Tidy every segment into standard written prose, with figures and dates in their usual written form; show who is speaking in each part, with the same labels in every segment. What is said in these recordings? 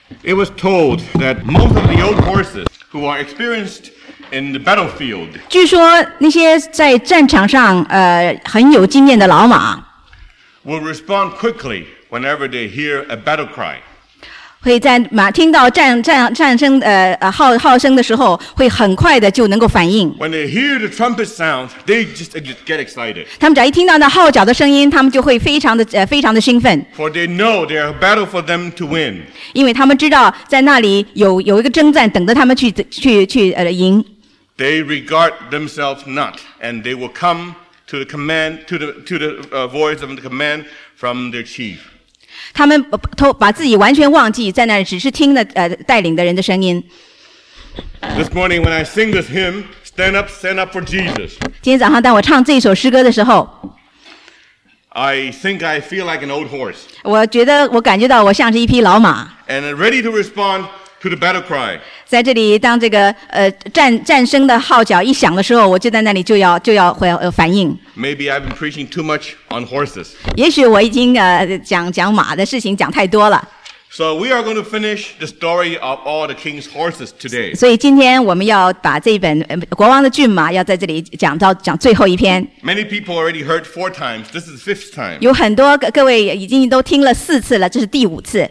Speaker 1: It was told that most of the old horses who are experienced in the battlefield
Speaker 2: 据说那些在战场上很有经验的老马
Speaker 1: will respond quickly whenever they hear a battle cry.
Speaker 2: 会在听到战声号声的时候，会很快的就能够反应。
Speaker 1: When they hear the trumpet sound, they just get excited.
Speaker 2: 他们只要一听到那号角的声音，他们就会非常的兴奋。
Speaker 1: For they know there's a battle for them to win.
Speaker 2: 因为他们知道在那里有一个征战等着他们去赢。
Speaker 1: They regard themselves not, and they will come to the command, to the voice of the command from their chief.
Speaker 2: 他们把自己完全忘记，在那里只是听了带领的人的声音。
Speaker 1: This morning when I sing this hymn, stand up for Jesus.
Speaker 2: 今天早上当我唱这首诗歌的时候
Speaker 1: I think I feel like an old horse.
Speaker 2: 我感觉到我像是一匹老马。
Speaker 1: And ready to respond to the battle cry.
Speaker 2: 在这里，当这个战声的号角一响的时候，我就在那里就要反应。
Speaker 1: Maybe I've been preaching too much on horses.
Speaker 2: 也许我已经讲马的事情讲太多了。
Speaker 1: So we are going to finish the story of all the king's horses today.
Speaker 2: 所以今天我们要把这本国王的骏马要在这里讲最后一篇。
Speaker 1: Many people already heard 4 times. This is the 5th time.
Speaker 2: 有很多各位已经都听了4次了，这是第5次。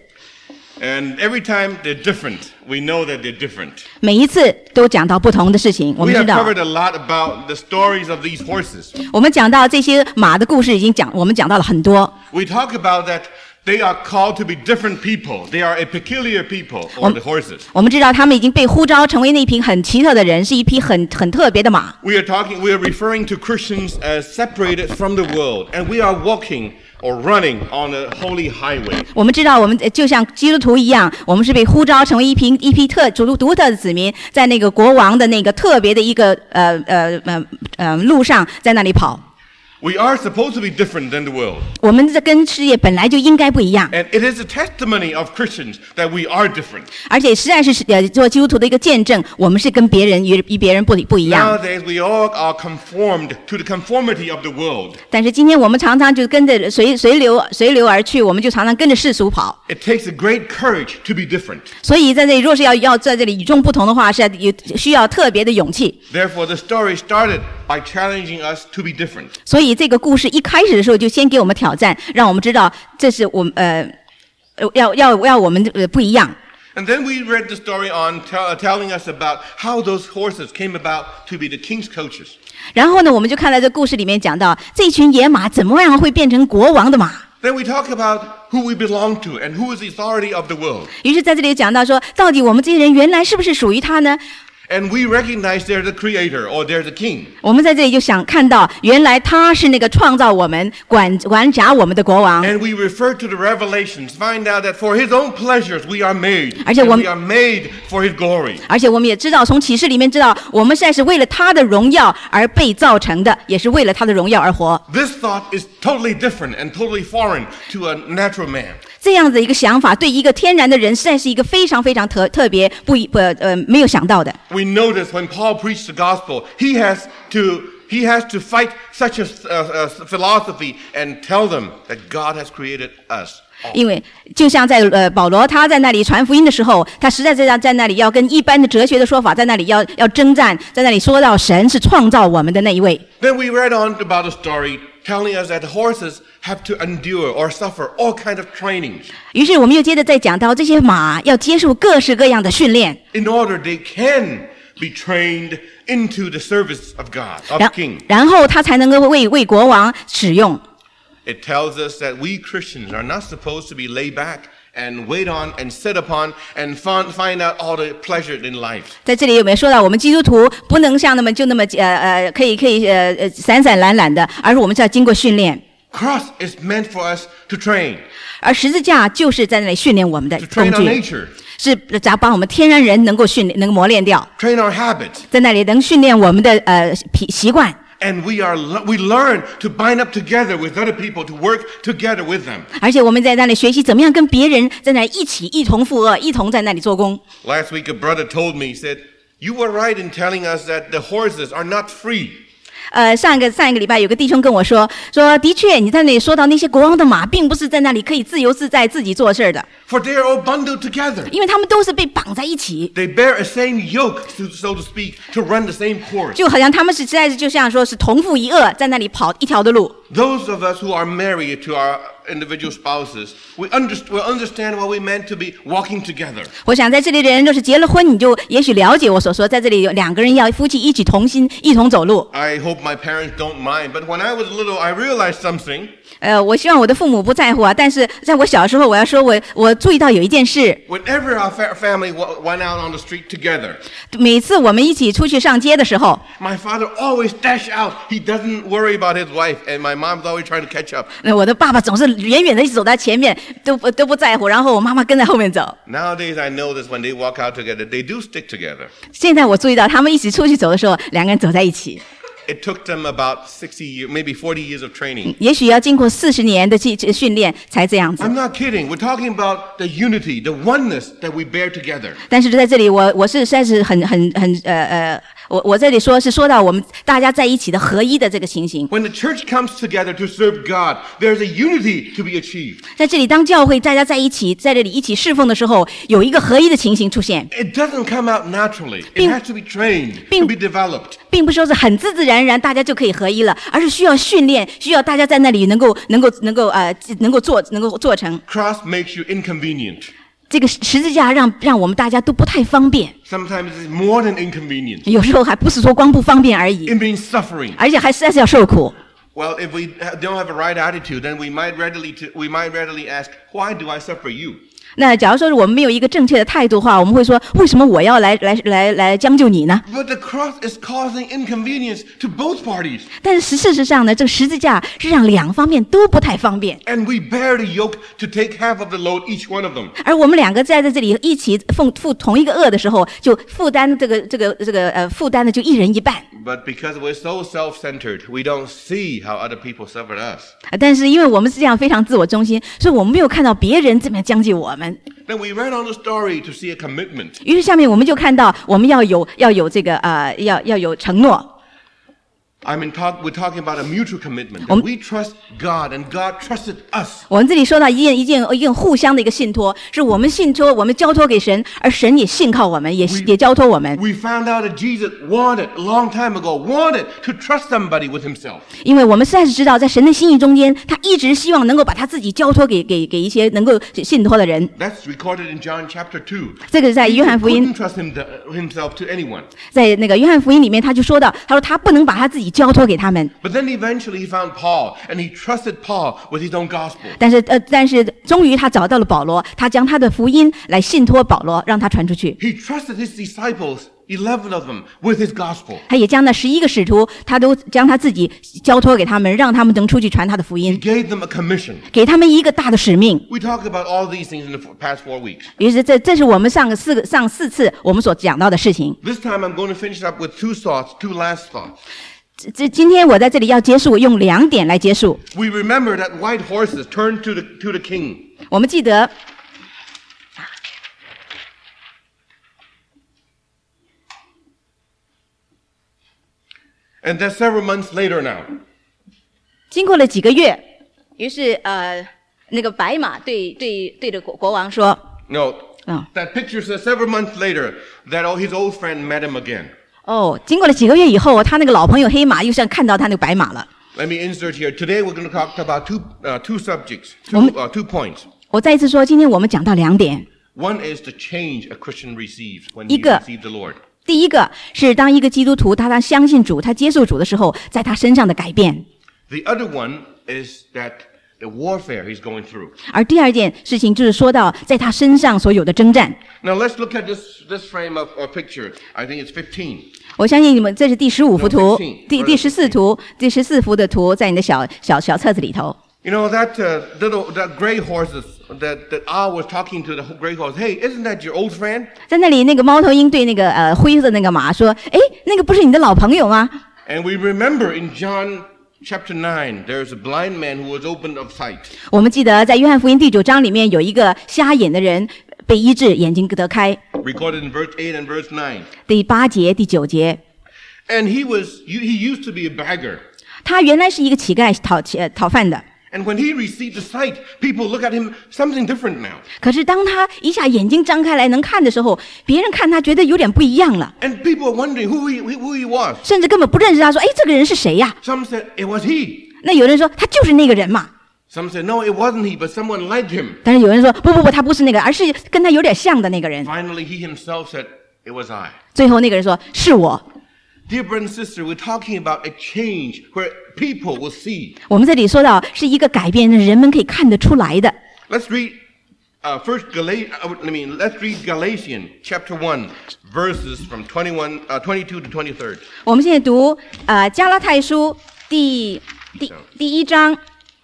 Speaker 1: And every time they're different. We know that they're different.
Speaker 2: 每一次都讲到不同的事情，我们知道。
Speaker 1: We have covered a lot about the stories of these horses.
Speaker 2: 我们讲到这些马的故事，我们讲到了很多。
Speaker 1: We talk about that they are called to be different people. They are a peculiar people, or the horses.
Speaker 2: 我们知道他们已经被呼召成为那批很奇特的人，是一匹很特别的马。
Speaker 1: We are referring to Christians as separated from the world, and we are walking or running on a holy highway.
Speaker 2: 我们知道，我们就像基督徒一样，我们是被呼召成为一批独特的子民，在那个国王的那个特别的一个路上，在那里跑。
Speaker 1: We are supposed to be different than the world.
Speaker 2: 我们这跟世界本来就应该不一样。
Speaker 1: And it is a testimony of Christians that we are different.
Speaker 2: 而且实在是做基督徒的一个见证，我们是跟别人与别人不一样。
Speaker 1: Nowadays we all are conformed to the conformity of the world.
Speaker 2: 但是今天我们常常就跟着随流而去，我们就常常跟着世俗跑。
Speaker 1: It takes a great courage to be different.
Speaker 2: 所以在这里，若是要在这里与众不同的话，是需要特别的勇气。
Speaker 1: Therefore, the story started by challenging us to be different.
Speaker 2: 所以这个故事一开始的时候就先给我们挑战，让我们知道这是我们要我们不一样。
Speaker 1: And then we read the story on telling us about how those horses came about to be the king's coaches.
Speaker 2: 然后呢，我们就看到这故事里面讲到这群野马怎么样会变成国王的马。
Speaker 1: Then we talk about who we belong to and who is the authority of the world.
Speaker 2: 于是在这里讲到说，到底我们这些人原来是不是属于他呢？
Speaker 1: And we recognize there's a creator or there's a king.
Speaker 2: 我们在这里就想看到，原来他是那个创造我们、管辖我们的国王。
Speaker 1: And we refer to the revelations, find out that for his own pleasures we are made.
Speaker 2: 而且
Speaker 1: and we are made for his glory.
Speaker 2: 而且我们也知道，从启示里面知道，我们现在是为了他的荣耀而被造成的，也是为了他的荣耀而活。
Speaker 1: This thought is totally different and totally foreign to a natural man.
Speaker 2: 这样的一个想法，对一个天然的人，实在是一个非常非常特别没有想到的。
Speaker 1: We notice when Paul preached the gospel, he has to fight such a philosophy and tell them that God has created us.
Speaker 2: 因为就像在保罗他在那里传福音的时候，他实在在那里要跟一般的哲学的说法，在那里要征战，在那里说到神是创造我们的那一位。
Speaker 1: Then we read on about the story telling us that the horses have to endure or suffer all kinds of trainings.
Speaker 2: 于是我们又接着再讲到这些马要接受各式各样的训练。
Speaker 1: In order they can be trained into the service of God, of the King.
Speaker 2: 然后他才能够为国王使用。
Speaker 1: It tells us that we Christians are not supposed to be laid back and wait on and sit upon and find out all the pleasure in life.
Speaker 2: 在这里有没有说到，我们基督徒不能像那么可以散散懒懒的，而是我们是要经过训练。
Speaker 1: Cross is meant for us to train.
Speaker 2: 而十字架就是在那里训练我们的工
Speaker 1: To train our
Speaker 2: 具，
Speaker 1: nature.
Speaker 2: 是把我们天然人能够磨练掉，
Speaker 1: Train our habits.
Speaker 2: 在那里能训练我们的习惯。
Speaker 1: And we learn to bind up together with other people, to work together with them.
Speaker 2: 而且我们在那里学习怎么样跟别人在那里一同负荷，一同在那里做工。
Speaker 1: Last week a brother told me, he said, "You were right in telling us that the horses are not free."
Speaker 2: 上一个礼拜有个弟兄跟我说，的确你在那里说到那些国王的马，并不是在那里可以自由自在自己做事的。
Speaker 1: For they are all bundled together.
Speaker 2: 因为他们都是被绑在一起。
Speaker 1: They bear a same yoke, so to speak, to run the same course.
Speaker 2: 就好像他们实在是就像说是同父一轭，在那里跑一条的路。
Speaker 1: Those of us who are married to our individual spouses, we'll understand what we meant to be walking together.
Speaker 2: 我想在这里的人，就是结了婚，你就也许了解我所说，在这里有两个人要夫妻一起同心，一同走路。
Speaker 1: I hope my parents don't mind, but when I was little, I realized something.
Speaker 2: 我希望我的父母不在乎啊，但是在我小时候，我要说我注意到有一件事。
Speaker 1: Whenever our family went out on the street together,
Speaker 2: 每次我们一起出去上街的时候，
Speaker 1: my father always dash out. He doesn't worry about his wife, and my mom's always trying to catch up.
Speaker 2: 我的爸爸总是远远的走在前面，都不在乎，然后我妈妈跟在后面走。
Speaker 1: Nowadays, I notice when they walk out together, they do stick together.
Speaker 2: 现在我注意到他们一起出去走的时候，两个人走在一起。
Speaker 1: It took them about 60 years, maybe 40 years of training.
Speaker 2: 也许要经过40年的训练才这样子。
Speaker 1: I'm not kidding. We're talking about the unity, the oneness that we bear together.
Speaker 2: 但是在这里，我是实在是我这里说到我们大家在一起的合一的这个情形。
Speaker 1: When the church comes together to serve God, there's a unity to be achieved.
Speaker 2: 在这里，当教会大家在一起，在这里一起侍奉的时候，有一个合一的情形出现。
Speaker 1: It doesn't come out naturally. It has to be trained, to be developed.
Speaker 2: 并不是说是很自然而然大家就可以合一了，而是需要训练，需要大家在那里能够做成。
Speaker 1: Cross makes you inconvenient.
Speaker 2: 这个十字架让我们大家都不太方便。
Speaker 1: Sometimes it's more than inconvenient.
Speaker 2: 有时候还不是说光不方便而已，
Speaker 1: It means suffering.
Speaker 2: 而且还实在是要受苦。
Speaker 1: Well, if we don't have a right attitude, then we might readily ask, why do I suffer you?
Speaker 2: 那假如说我们没有一个正确的态度的话，我们会说，为什么我要来将就你呢？
Speaker 1: But the cross is causing inconvenience to both parties.
Speaker 2: 但是事实上呢，这个十字架是让两方面都不太方便。
Speaker 1: And we bear the yoke to take half of the load, each one of them.
Speaker 2: 而我们两个在这里一起负同一个轭的时候，就负担负担的就一人一半。
Speaker 1: But because we're so self-centered, we don't see how other people suffered us.
Speaker 2: 但是因为我们是这样非常自我中心，所以我们没有看到别人这么将就我们。
Speaker 1: Then we read on the story to see a commitment.
Speaker 2: 于是下面我们就看到，我们要有这个要有承诺。
Speaker 1: We're talking about a mutual commitment. That we trust God, and God trusted us.
Speaker 2: 我们这里说到一件互相的一个信托，是我们信托，我们交托给神，而神也信靠我们，也交托我们。
Speaker 1: We found out that Jesus a long time ago, wanted to trust somebody with himself.
Speaker 2: 因为我们实在是知道，在神的心意中间，他一直希望能够把他自己交托给一些能够信托的人。
Speaker 1: That's recorded in John chapter 2.
Speaker 2: 这个在约翰福音
Speaker 1: He couldn't trust himself to anyone.
Speaker 2: 在那个约翰福音里面，他就说到，他说他不能把他自己交托给他们。
Speaker 1: But then eventually he found Paul, and he trusted Paul with his own gospel.
Speaker 2: 但是终于他找到了保罗，他将他的福音来信托保罗，让他传出去。
Speaker 1: He trusted his disciples, 11 of them, with his gospel.
Speaker 2: 他也将那11个使徒，他都将他自己交托给他们，让他们能出去传他的福
Speaker 1: He
Speaker 2: 音，
Speaker 1: gave them a commission.
Speaker 2: 给他们一个大的使命。
Speaker 1: We talked about all these things in the past 4 weeks.
Speaker 2: 于是这是我们上4次我们所讲到的事情。
Speaker 1: This time I'm going to finish up with 2 last thoughts.
Speaker 2: 今天我在这里要结束，用2点来结束。
Speaker 1: We remember that white horses turned to the king.
Speaker 2: 我们记得，
Speaker 1: And that's several months later now.
Speaker 2: 经过了几个月，于是那个白马对着国王说
Speaker 1: No,
Speaker 2: 哦
Speaker 1: that picture says several months later that his old friend met him again.
Speaker 2: 哦，经过了几个月以后，他那个老朋友黑马又像看到他那个白马了。
Speaker 1: Let me insert here. Today we're going to talk about two subjects, two points.
Speaker 2: 我再一次说，今天我们讲到2点。
Speaker 1: One is the change a Christian receives when
Speaker 2: 一
Speaker 1: he
Speaker 2: 个
Speaker 1: received the Lord.
Speaker 2: 第一个是当一个基督徒他相信主，他接受主的时候，在他身上的改变。
Speaker 1: The other one is that the warfare he's going through.
Speaker 2: 而第二件事情就是说到在他身上所有的征战。
Speaker 1: Now let's look at this frame of picture. I think it's 15.
Speaker 2: 我相信你们这是第15幅图
Speaker 1: 15，
Speaker 2: 第14图，第14幅的图在你的小册子里头。
Speaker 1: You know that that gray horses that I was talking to the gray horse. Hey, isn't that your old friend?
Speaker 2: 在那里，那个猫头鹰对那个灰色那个马说：“哎，那个不是你的老朋友吗？”
Speaker 1: And we remember in John chapter 9, there's a blind man who was opened of sight.
Speaker 2: 我们记得在约翰福音第9章里面有一个瞎眼的人被医治，眼睛得开。
Speaker 1: Recorded in verse 8 and verse 9.
Speaker 2: 第8节、第9节。
Speaker 1: And he used to be a beggar.
Speaker 2: 他原来是一个乞丐讨饭的。
Speaker 1: And when he received the sight, people look at him something different now.
Speaker 2: 可是当他一下眼睛张开来能看的时候，别人看他觉得有点不一样了。
Speaker 1: And people are wondering who he was.
Speaker 2: 甚至根本不认识他，说：“哎，这个人是谁呀？”
Speaker 1: Some said it was he.
Speaker 2: 那有人说他就是那个人嘛。
Speaker 1: Some said no, it wasn't he, but someone like him.
Speaker 2: 但是有人说不，他不是那个，而是跟他有点像的那个人。
Speaker 1: Finally, he himself said, "It was I."
Speaker 2: 最后那个人说：“是我。”
Speaker 1: Dear brother and sister, we're talking about a change where people will see.
Speaker 2: 我们这里说到是一个改变，人们可以看得出来的。
Speaker 1: Let's read let's read Galatians chapter 1, verses from 22 to 23.
Speaker 2: 我们现在读加拉太书第1章。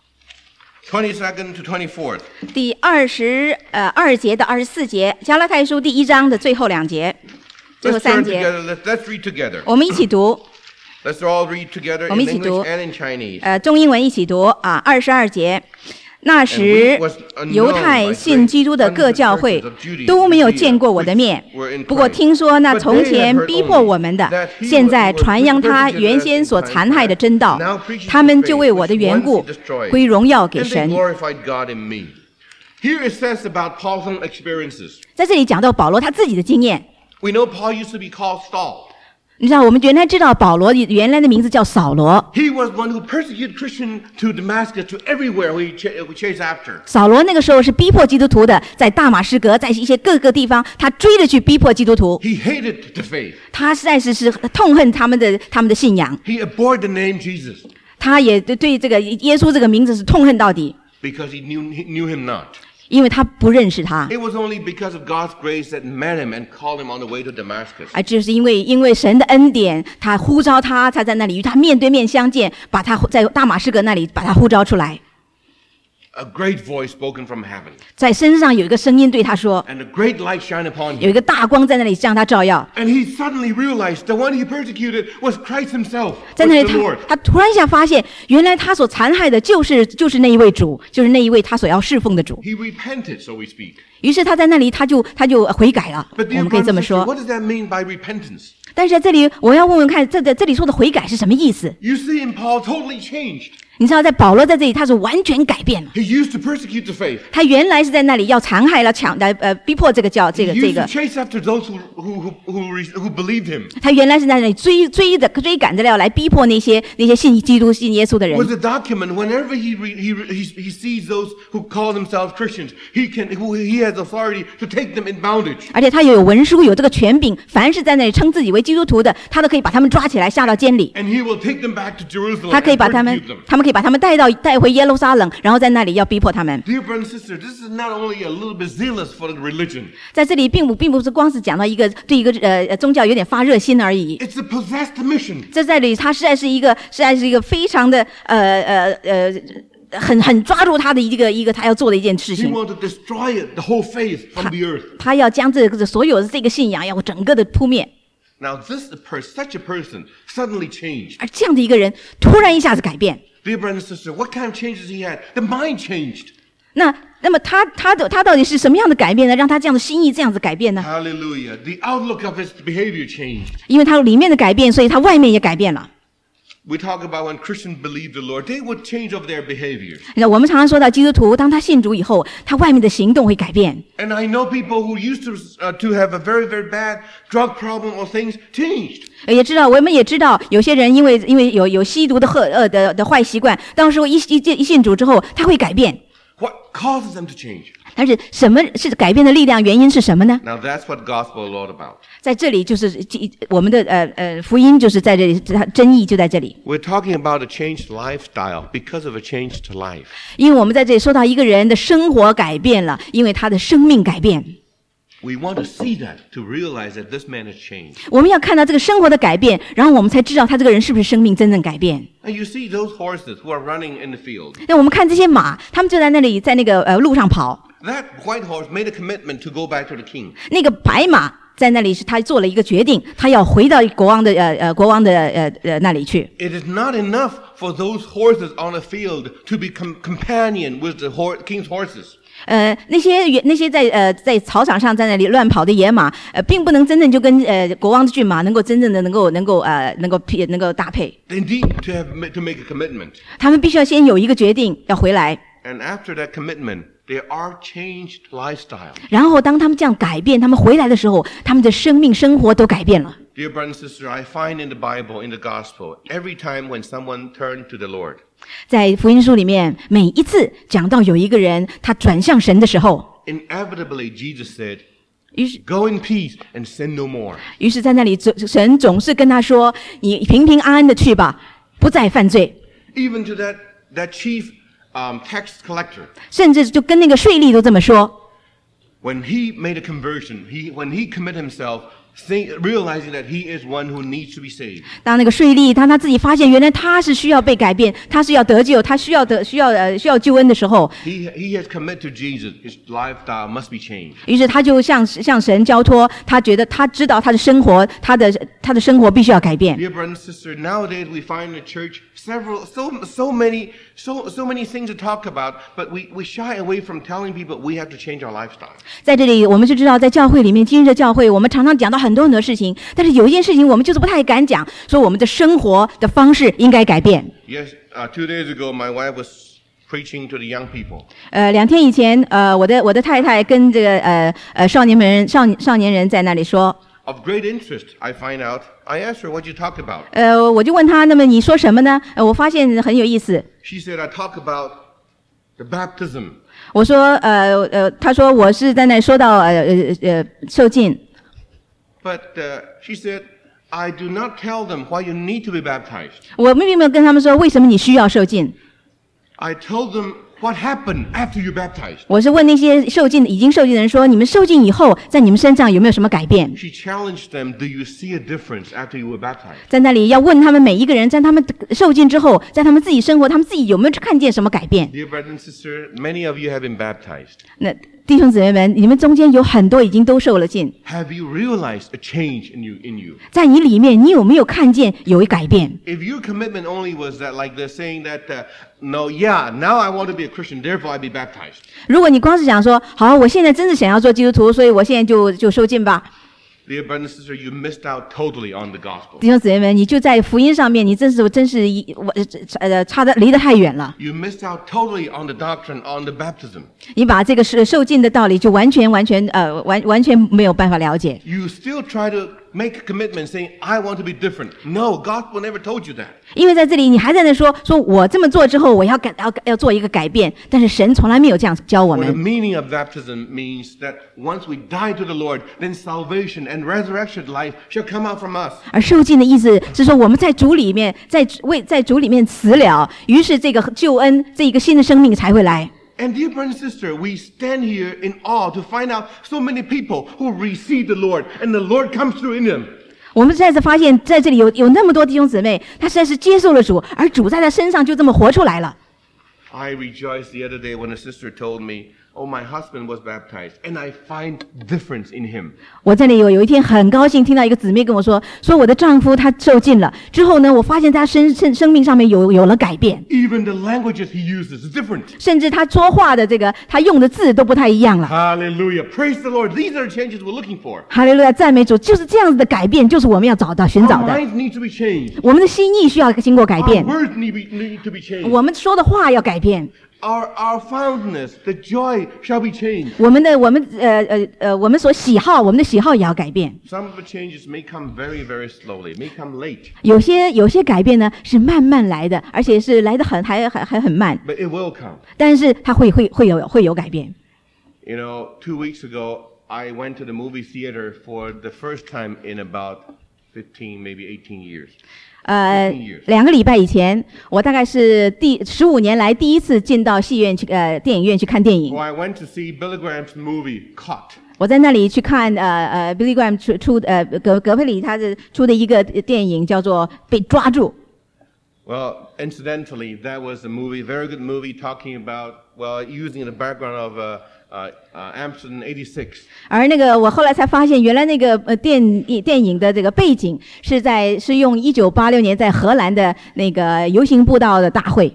Speaker 1: 22 to 24.
Speaker 2: 第22节到24节，加拉太书第1章的最后2节。最后3节
Speaker 1: let's read together.
Speaker 2: 我们一起读。
Speaker 1: Let's all read together in English and in Chinese.
Speaker 2: 中英文一起读22节。那时，犹太信基督的各教会都没有见过我的面，不过听说那从前逼迫我们的，现在传扬他原先所残害的真道，他们就为我的缘故归荣耀给神。
Speaker 1: Here it says about Paul's own experiences.
Speaker 2: 在这里讲到保罗他自己的经验。
Speaker 1: We know Paul used to be called Saul.
Speaker 2: 你知道，我们原来知道保罗原来的名字叫扫罗。
Speaker 1: He was one who persecuted Christians to Damascus, to everywhere we chase after.
Speaker 2: 扫罗那个时候是逼迫基督徒的，在大马士革，在一些各个地方，他追着去逼迫基督徒。
Speaker 1: He hated the faith.
Speaker 2: 他实在是痛恨他们的信仰。
Speaker 1: He abhorred the name Jesus.
Speaker 2: 他也对这个耶稣这个名字是痛恨到底。
Speaker 1: Because he knew him not.
Speaker 2: 因为他不认识他。
Speaker 1: It was only because of God's grace that met him and called him on the way to Damascus.
Speaker 2: 而就是因为神的恩典，他呼召他，他在那里与他面对面相见，把他在大马士革那里把他呼召出来。
Speaker 1: A great voice spoken from heaven.
Speaker 2: 在身上有一个声音对他说
Speaker 1: And a great light shine upon
Speaker 2: 有一
Speaker 1: him.
Speaker 2: 个大光在那里向他照耀。
Speaker 1: And he suddenly realized the one he persecuted was Christ himself,
Speaker 2: 在
Speaker 1: was
Speaker 2: 那里
Speaker 1: the Lord.
Speaker 2: 他突然一下发现，原来他所残害的就是那一位主，就是那一位他所要侍奉的主。
Speaker 1: He repented, so we speak.
Speaker 2: 于是他在那里他就悔改了。
Speaker 1: But
Speaker 2: 我
Speaker 1: dear
Speaker 2: 们可以
Speaker 1: brothers
Speaker 2: 这
Speaker 1: and
Speaker 2: 么
Speaker 1: sisters,
Speaker 2: 说。
Speaker 1: what does that mean by repentance?
Speaker 2: 但是在这里我要问问看，这里说的悔改是什么意思？
Speaker 1: You see him, Paul totally changed.
Speaker 2: 你知道，在保罗在这里他是完全改变了。
Speaker 1: He used to persecute the faith.
Speaker 2: 他原来是在那里要残害了逼迫这个
Speaker 1: He used to chase after those who believed him.
Speaker 2: 他原来是在那里追赶着要来逼迫那些信基督信耶稣的人。
Speaker 1: With a document, whenever he sees those who call themselves Christians, he has authority to take them in bondage.
Speaker 2: 而且他有文书，有这个权柄，凡是在那里称自己为基督徒的，他都可以把他们抓起来下到监里。
Speaker 1: And he will take them back to Jerusalem
Speaker 2: 他可以
Speaker 1: and
Speaker 2: 把他们
Speaker 1: persecute them.
Speaker 2: 可以把他们带回耶路撒冷，然后在那里要逼迫他们。
Speaker 1: Dear brothers and sisters, this is not only a little bit zealous for the religion.
Speaker 2: 在这里并不是光是讲到对一个宗教有点发热心而已。
Speaker 1: It's a possessed mission.
Speaker 2: 在这里，他实在是一个非常的很抓住他的一个他要做的一件事
Speaker 1: He
Speaker 2: 情。
Speaker 1: wants to destroy it, the whole faith from the earth.
Speaker 2: 他要将所有的这个信仰要整个的扑灭。
Speaker 1: Now, such a person suddenly changed.
Speaker 2: 而这样的一个人突然一下子改变。
Speaker 1: Dear brother and sister, what kind of changes he had? The mind changed.
Speaker 2: 那么他到底是什么样的改变呢？让他这样的心意这样子改变呢？
Speaker 1: Hallelujah. The outlook of his behavior changed.
Speaker 2: 因为他里面的改变，所以他外面也改变了。
Speaker 1: We talk about when Christians believe the Lord, they would change of their behavior.
Speaker 2: 我们常常说到基督徒，当他信主以后，他外面的行动会改变。
Speaker 1: And I know people who used to have a very, very bad drug problem or things changed.
Speaker 2: 我们也知道，有些人因为有吸毒的的坏习惯，当时一信主之后，他会改变。
Speaker 1: What causes them to change?
Speaker 2: 但是什么是改变的力量？原因是什么呢？
Speaker 1: Now that's what gospel is all about.
Speaker 2: 在这里就是我们的福音就是在这里，真义就在这里。
Speaker 1: We're talking about a changed lifestyle because of a change to life.
Speaker 2: 因为我们在这里说到一个人的生活改变了，因为他的生命改变。
Speaker 1: We want to see that to realize that this man has changed.
Speaker 2: 我们要看到这个生活的改变，然后我们才知道他这个人是不是生命真正改变。
Speaker 1: And you see those horses who are running in the field.
Speaker 2: 那我们看这些马，他们就在那里在那个路上跑。
Speaker 1: That white horse made a commitment to go back to the king.
Speaker 2: 那个白马在那里是他做了一个决定，他要回到国王的那里去。
Speaker 1: It is not enough for those horses on the field to become companion with the king's horses.
Speaker 2: 那些在草场上在那里乱跑的野马，并不能真正就跟国王的骏马能够真正的能够搭配。
Speaker 1: They need to make a commitment.
Speaker 2: 他们必须要先有一个决定要回来。
Speaker 1: And after that commitment, there are changed lifestyle.
Speaker 2: 然后当他们这样改变，他们回来的时候，他们的生命生活都改变了。
Speaker 1: Dear brother and sister, I find in the Bible, in the gospel, every time when someone turned to the Lord.
Speaker 2: 在福音书里面，每一次讲到有一个人他转向神的时候
Speaker 1: ，inevitably Jesus said,
Speaker 2: 于是
Speaker 1: "Go in peace and sin no more."
Speaker 2: 于是在那里，神总是跟他说：“你平平安安的去吧，不再犯罪。”
Speaker 1: Even to that chief tax collector.
Speaker 2: 甚至就跟那个税吏都这么说。
Speaker 1: When he made a conversion, when he committed himself, realizing that he is one who needs to be saved.
Speaker 2: 当那个税吏他自己发现原来他是需要被改变，他是要得救，他需要救恩的时候
Speaker 1: ，he has committed to Jesus. His lifestyle must be changed.
Speaker 2: 于是他就向神交托，他觉得他知道他的生活，他的生活必须要改变。
Speaker 1: Dear brother and sister, nowadays we find in the church so many things to talk about, but we shy away from telling people we have to change our lifestyle.
Speaker 2: 在这里，我们就知道，在教会里面，今日的教会，我们常常讲到很多事情，但是有一件事情我们就是不太敢讲，说我们的生活的方式应该改变。
Speaker 1: Yes, 2 days ago, my wife was preaching to the young people.
Speaker 2: 2天以前，我的太太跟这个少年人在那里说。
Speaker 1: Of great interest, I find out. I asked her what you talked about.
Speaker 2: 我就问她，那么你说什么呢？我发现很有意思。
Speaker 1: She said, I talk about the baptism.
Speaker 2: 我说，她说我是在那说到受浸。
Speaker 1: But she said, I do not tell them why you need to be baptized.
Speaker 2: 我并没有跟他们说为什么你需要受浸。
Speaker 1: I told them what happened after you baptized.
Speaker 2: 我是问那些已经受浸的人说，你们受浸以后，在你们身上有没有什么改变？
Speaker 1: She challenged them, do you see a difference after you were baptized?
Speaker 2: 在那里要问他们每一个人，在他们受浸之后，在他们自己生活，他们自己有没有看见什么改变？
Speaker 1: Dear brother and sister, many of you have been baptized.
Speaker 2: 那弟兄姊妹们，你们中间有很多已经都受了浸。
Speaker 1: Have you realized a change in you?
Speaker 2: 在你里面，你有没有看见有一改变？
Speaker 1: If your commitment only was that, like they're saying that, no, yeah, now I want to be a Christian, therefore I be baptized.
Speaker 2: 如果你光是想说，好，我现在真的想要做基督徒，所以我现在就受浸吧。
Speaker 1: Dear brother and sister, you missed out totally on the gospel.
Speaker 2: 弟兄姊妹们，你就在福音上面，你真是离得太远了。
Speaker 1: You missed out totally on the doctrine on the baptism.
Speaker 2: 你把这个受浸的道理就完全没有办法了解。
Speaker 1: You still try to make a commitment saying, I want to be different. No, gospel never told you that.
Speaker 2: 因为在这里你还在那说我这么做之后我要做一个改变，但是神从来没有这样教我们。
Speaker 1: The meaning of baptism means that once we die to the Lord, then salvation and resurrection life shall come out from us.
Speaker 2: 而受浸的意思是说我们在主里面，在主里面死了，于是这个救恩，这一个新的生命才会来。
Speaker 1: And dear brother and sister, we stand here in awe to find out so many people who receive the Lord and the Lord comes through in them.
Speaker 2: 我们再次发现在这里有那么多弟兄姊妹，他实在是接受了主，而主在他身上就这么活出来了。
Speaker 1: I rejoiced the other day when a sister told me, oh, my husband was baptized, and I find difference in him.
Speaker 2: 我这里有一天很高兴听到一个姊妹跟我说我的丈夫他受浸了之后呢，我发现他生命上面有了改变。
Speaker 1: Even the languages he uses is different.
Speaker 2: 甚至他说话的他用的字都不太一样了。
Speaker 1: Hallelujah. Praise the Lord. These are the changes we're looking for.
Speaker 2: 哈利路亚，赞美主，就是这样子的改变，就是我们要寻找
Speaker 1: Our
Speaker 2: 的。
Speaker 1: minds need to be changed.
Speaker 2: 我们的心意需要经过改
Speaker 1: Our
Speaker 2: 变，
Speaker 1: words need to be changed.
Speaker 2: 我们说的话要改变。
Speaker 1: Our fondness, the joy shall be changed.
Speaker 2: 我们所喜好，我们的喜好也要改变。
Speaker 1: Some of the changes may come very, very slowly. May come late.
Speaker 2: 有些改变呢是慢慢来的，而且是来得还很慢。
Speaker 1: But it will come.
Speaker 2: 但是它会有改变。
Speaker 1: You know, 2 weeks ago, I went to the movie theater for the first time in about 15, maybe 18 years.
Speaker 2: 2个礼拜以前，我大概是15年来第一次进到戏院电影院去看电影。
Speaker 1: Well, I went to see Billy Graham's movie Caught.
Speaker 2: 我在那里去看Billy Graham 出葛佩里他出的一个电影叫做《被抓住》。
Speaker 1: Well, incidentally, that was a movie, very good movie, talking about, well, using the background of Amsterdam 86.
Speaker 2: 而我后来才发现，原来那个电影的这个背景是用1986年在荷兰的那个游行布道的大会。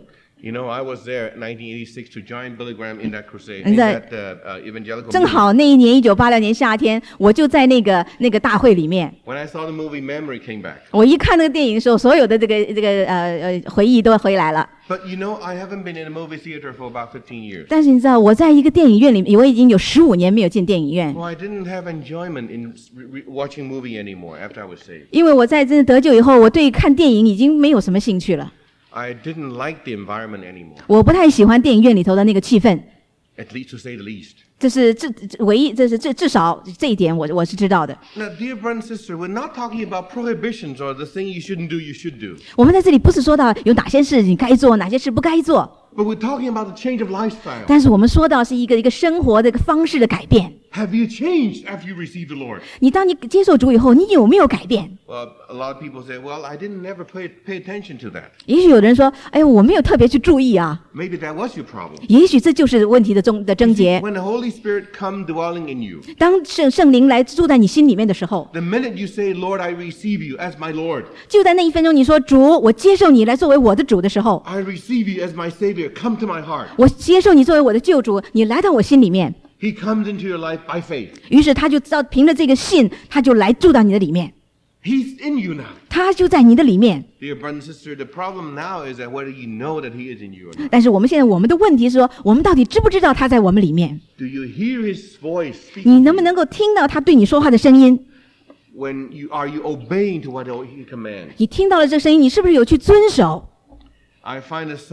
Speaker 1: You know, I was there in 1986 to join Billy Graham in that crusade, in that evangelical.
Speaker 2: 正好那一年1986年夏天，我就在那个大会里面。
Speaker 1: When I saw the movie, memory came back.
Speaker 2: 我一看那个电影的时候，所有的这个回忆都回来了。
Speaker 1: But you know, I haven't been in a movie theater for about 15 years.
Speaker 2: 但是你知道，我在一个电影院里，我已经有15年没有进电影院。
Speaker 1: Well, I didn't have enjoyment in watching movie anymore after I was saved.
Speaker 2: 因为我在真的得救以后，我对看电影已经没有什么兴趣了。
Speaker 1: I didn't like the environment anymore.
Speaker 2: 我不太喜欢电影院里头的那个气氛。
Speaker 1: At least to say the least.
Speaker 2: 这是唯一，至少这一点我是知道的。
Speaker 1: Now, dear brother and sister, we're not talking about prohibitions or the thing you shouldn't do, you should do.
Speaker 2: 我们在这里不是说到有哪些事你该做，哪些事不该做。
Speaker 1: But we're talking about the change of lifestyle.
Speaker 2: 但是我们说到是一个生活的一个方式的改变。
Speaker 1: Have you changed after you received the Lord?
Speaker 2: 你当你接受主以后，你有没有改变？
Speaker 1: Well, a lot of people say, "Well, I didn't never pay attention to that."
Speaker 2: 也许有人说：“哎呀，我没有特别去注意啊。”
Speaker 1: Maybe that was your problem.
Speaker 2: 也许这就是问题的症结。
Speaker 1: When the Holy Spirit come dwelling in you,
Speaker 2: 当圣灵来住在你心里面的时候
Speaker 1: the minute you say, "Lord, I receive you as my Lord,"
Speaker 2: 就在那一分钟，你说：“主，我接受你来作为我的主的时候
Speaker 1: I receive you as my Savior. Come to my heart.
Speaker 2: 我接受你作为我的救主，你来到我心里面。”
Speaker 1: He comes into your life by faith.
Speaker 2: 于是他就凭着这个信，他就来住到你的里面。
Speaker 1: He's in you now.
Speaker 2: 他就在你的里面。
Speaker 1: Dear brother and sister, the problem now is that whether you know that He is in you or not.
Speaker 2: 但是我们的问题是说，我们到底知不知道他在我们里面？
Speaker 1: Do you hear His voice speaking?
Speaker 2: 你能不能够听到他对你说话的声音？
Speaker 1: When are you obeying to what He commands?
Speaker 2: 你听到了这声音，你是不是有去遵守？
Speaker 1: I find it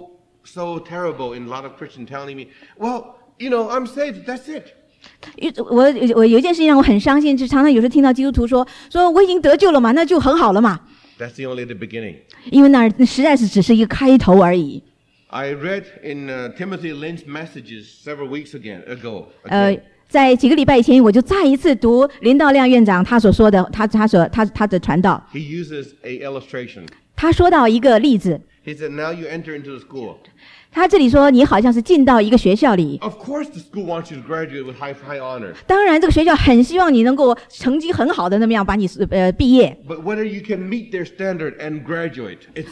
Speaker 1: so terrible in a lot of Christians telling me, "Well, you know, I'm saved. That's it."
Speaker 2: 我有一件事情让我很伤心，就常常有时候听到基督徒说我已经得救了嘛，那就很好了嘛。
Speaker 1: That's only the beginning.
Speaker 2: 因为那实在是只是一个开头而已。
Speaker 1: I read in Timothy Lynn's messages several weeks ago.
Speaker 2: 在几个礼拜以前，我就再一次读林道亮院长他所说的，他的传道。
Speaker 1: He uses a illustration.
Speaker 2: 他说到一个例子。
Speaker 1: He said, "Now you enter into the school."
Speaker 2: 他这里说，你好像是进到一个学校里。
Speaker 1: Of course, the school wants you to graduate with high honors.
Speaker 2: 当然，这个学校很希望你能够成绩很好的那么样把你毕业。
Speaker 1: But whether you can meet their standard and graduate, it's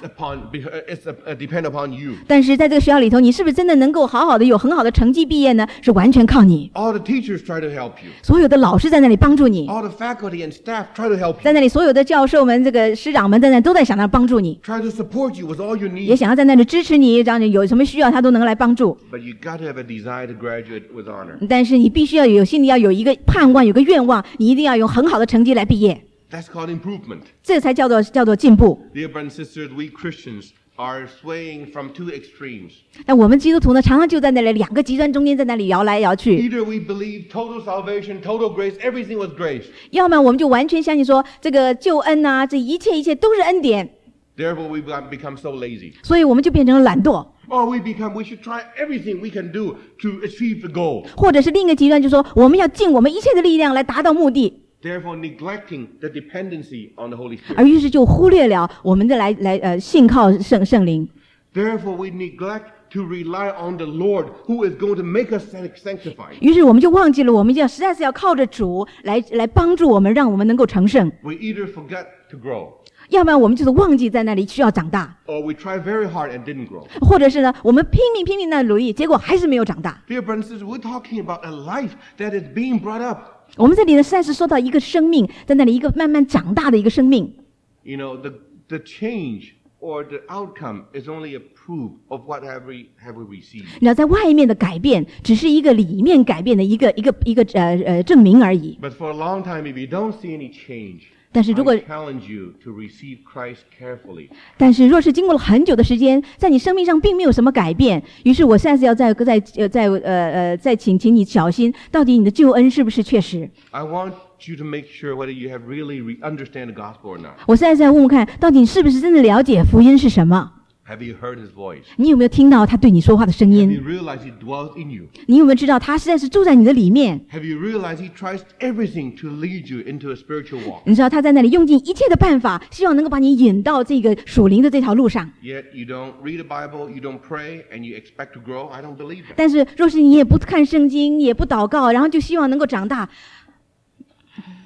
Speaker 1: depend upon you.
Speaker 2: 但是在这个学校里头，你是不是真的能够好好的有很好的成绩毕业呢？是完全靠你。
Speaker 1: All the teachers try to help you.
Speaker 2: 所有的老师在那里帮助你。
Speaker 1: All the faculty and staff try to help you.
Speaker 2: 在那里，所有的教授们、这个师长们在那都在想要帮助你。
Speaker 1: Try to support you with all your needs.
Speaker 2: 也想要在那里支持你，让你有什么需要，他都能来帮助。
Speaker 1: But you got to have a desire to graduate with honor.
Speaker 2: 但是你必须要心里要有一个盼望，有个愿望，你一定要用很好的成绩来毕业。
Speaker 1: That's called improvement.
Speaker 2: 这才叫做进步。
Speaker 1: Dear brothers and sisters, we Christians are swaying from two extremes.
Speaker 2: 那我们基督徒呢，常常就在那里两个极端中间，在那里摇来摇去。
Speaker 1: Either we believe total salvation, total grace, everything was grace.
Speaker 2: 要么我们就完全相信说，这个救恩啊，这一切都是恩典。
Speaker 1: Therefore, we become so lazy.
Speaker 2: 所以我们就变成了懒惰。
Speaker 1: Or we should try everything we can do to achieve the goal.
Speaker 2: 或者是另一个极端，就是说我们要尽我们一切的力量来达到目的。
Speaker 1: Therefore, neglecting the dependency on the Holy Spirit.
Speaker 2: 而于是就忽略了我们的来信靠圣灵。
Speaker 1: Therefore, we neglect to rely on the Lord, who is going to make us sanctified.
Speaker 2: 于是我们就忘记了，我们实在是要靠着主来帮助我们，让我们能够成圣。
Speaker 1: We either forget to grow.
Speaker 2: 要不然我们就是忘记在那里需要长大。
Speaker 1: Or we try very hard and didn't grow.
Speaker 2: 或者是呢，我们拼命的努力，结果还是没有长大。
Speaker 1: Dear brothers and sisters, we're talking about a life that is being brought up.
Speaker 2: 我们这里呢，实在是说到一个生命，在那里一个慢慢长大的一个生命。
Speaker 1: You know, the change or the outcome is only a proof of what have we received.
Speaker 2: 你知道，在外面的改变，只是一个里面改变的一个证明而已。
Speaker 1: But for a long time, if you don't see any change,
Speaker 2: 但是如果
Speaker 1: I challenge you to receive Christ carefully.
Speaker 2: 但是若是经过了很久的时间，在你生命上并没有什么改变，于是我现在是要再请你小心，到底你的救恩是不是确实？
Speaker 1: I want you to make sure whether you have really understand the gospel or not.
Speaker 2: 我现在是要问问看，到底你是不是真的了解福音是什么？
Speaker 1: Have you heard his voice?
Speaker 2: 你有没有听到他对你说话的声
Speaker 1: Have you
Speaker 2: 音？
Speaker 1: realized he dwells in you?
Speaker 2: 你有没有知道他实在是住在你的里面？
Speaker 1: Have you realized he tries everything to lead you into a spiritual walk?
Speaker 2: 你知道他在那里用尽一切的办法，希望能够把你引到这个属灵的这条路上。
Speaker 1: Yet you don't read the Bible, you don't pray, and you expect to grow? I don't believe that.
Speaker 2: 但是若是你也不看圣经，也不祷告，然后就希望能够长大，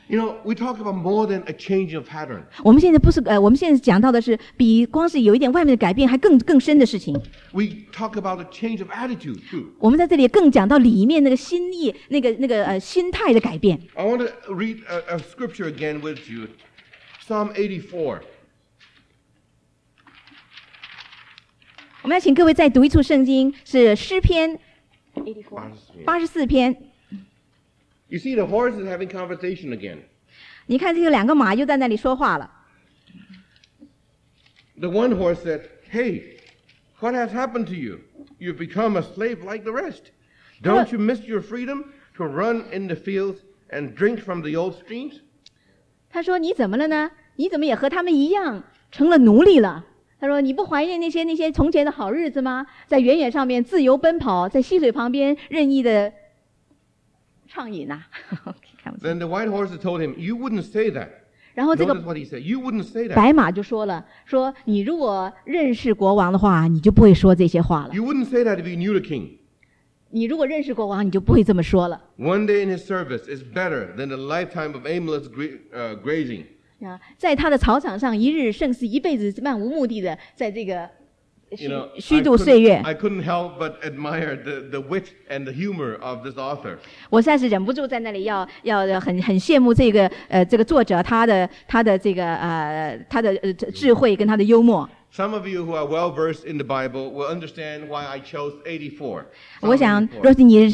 Speaker 1: You know, we talk about more than a change of pattern.
Speaker 2: 我们现在讲到的是比光是有一点外面的改变还更深的事情。
Speaker 1: We talk about a change of attitude too.
Speaker 2: 我们在这里更讲到里面那个心意、那个心态的改变。
Speaker 1: I want to read a scripture again with you, Psalm 84.
Speaker 2: 我们要请各位再读一处圣经，是诗篇84篇。
Speaker 1: You see, the horse is having conversation again.
Speaker 2: 你看这个两个马又在那里说话了。
Speaker 1: The one horse said, "Hey, what has happened to you? You've become a slave like the rest. Don't you miss your freedom to run in the fields and drink from the old streams?"
Speaker 2: 他说：“你怎么了呢？你怎么也和他们一样成了奴隶了？”他说：“你不怀念那些从前的好日子吗？在原野上面自由奔跑，在溪水旁边任意的畅饮啊。”
Speaker 1: Then the white horse told him, "You wouldn't say that."
Speaker 2: 然后这个
Speaker 1: Notice what he said. You wouldn't say that.
Speaker 2: 白马就说了：“说你如果认识国王的话，你就不会说这些话了。
Speaker 1: You wouldn't say that if you knew the king.
Speaker 2: 你如果认识国王，你就不会这么说了。
Speaker 1: One day in his service is better than a lifetime of aimless grazing."
Speaker 2: 在他的草场上，一日胜似一辈子漫无目的的在这个 虚度
Speaker 1: I couldn't help but admire the wit and the humor of this author.
Speaker 2: 我实在是忍不住在那里要很羡慕这个作者他的这个他的智慧跟他的幽默。
Speaker 1: Some of you who are well versed in the Bible will understand why I chose 84.
Speaker 2: 我想，若是你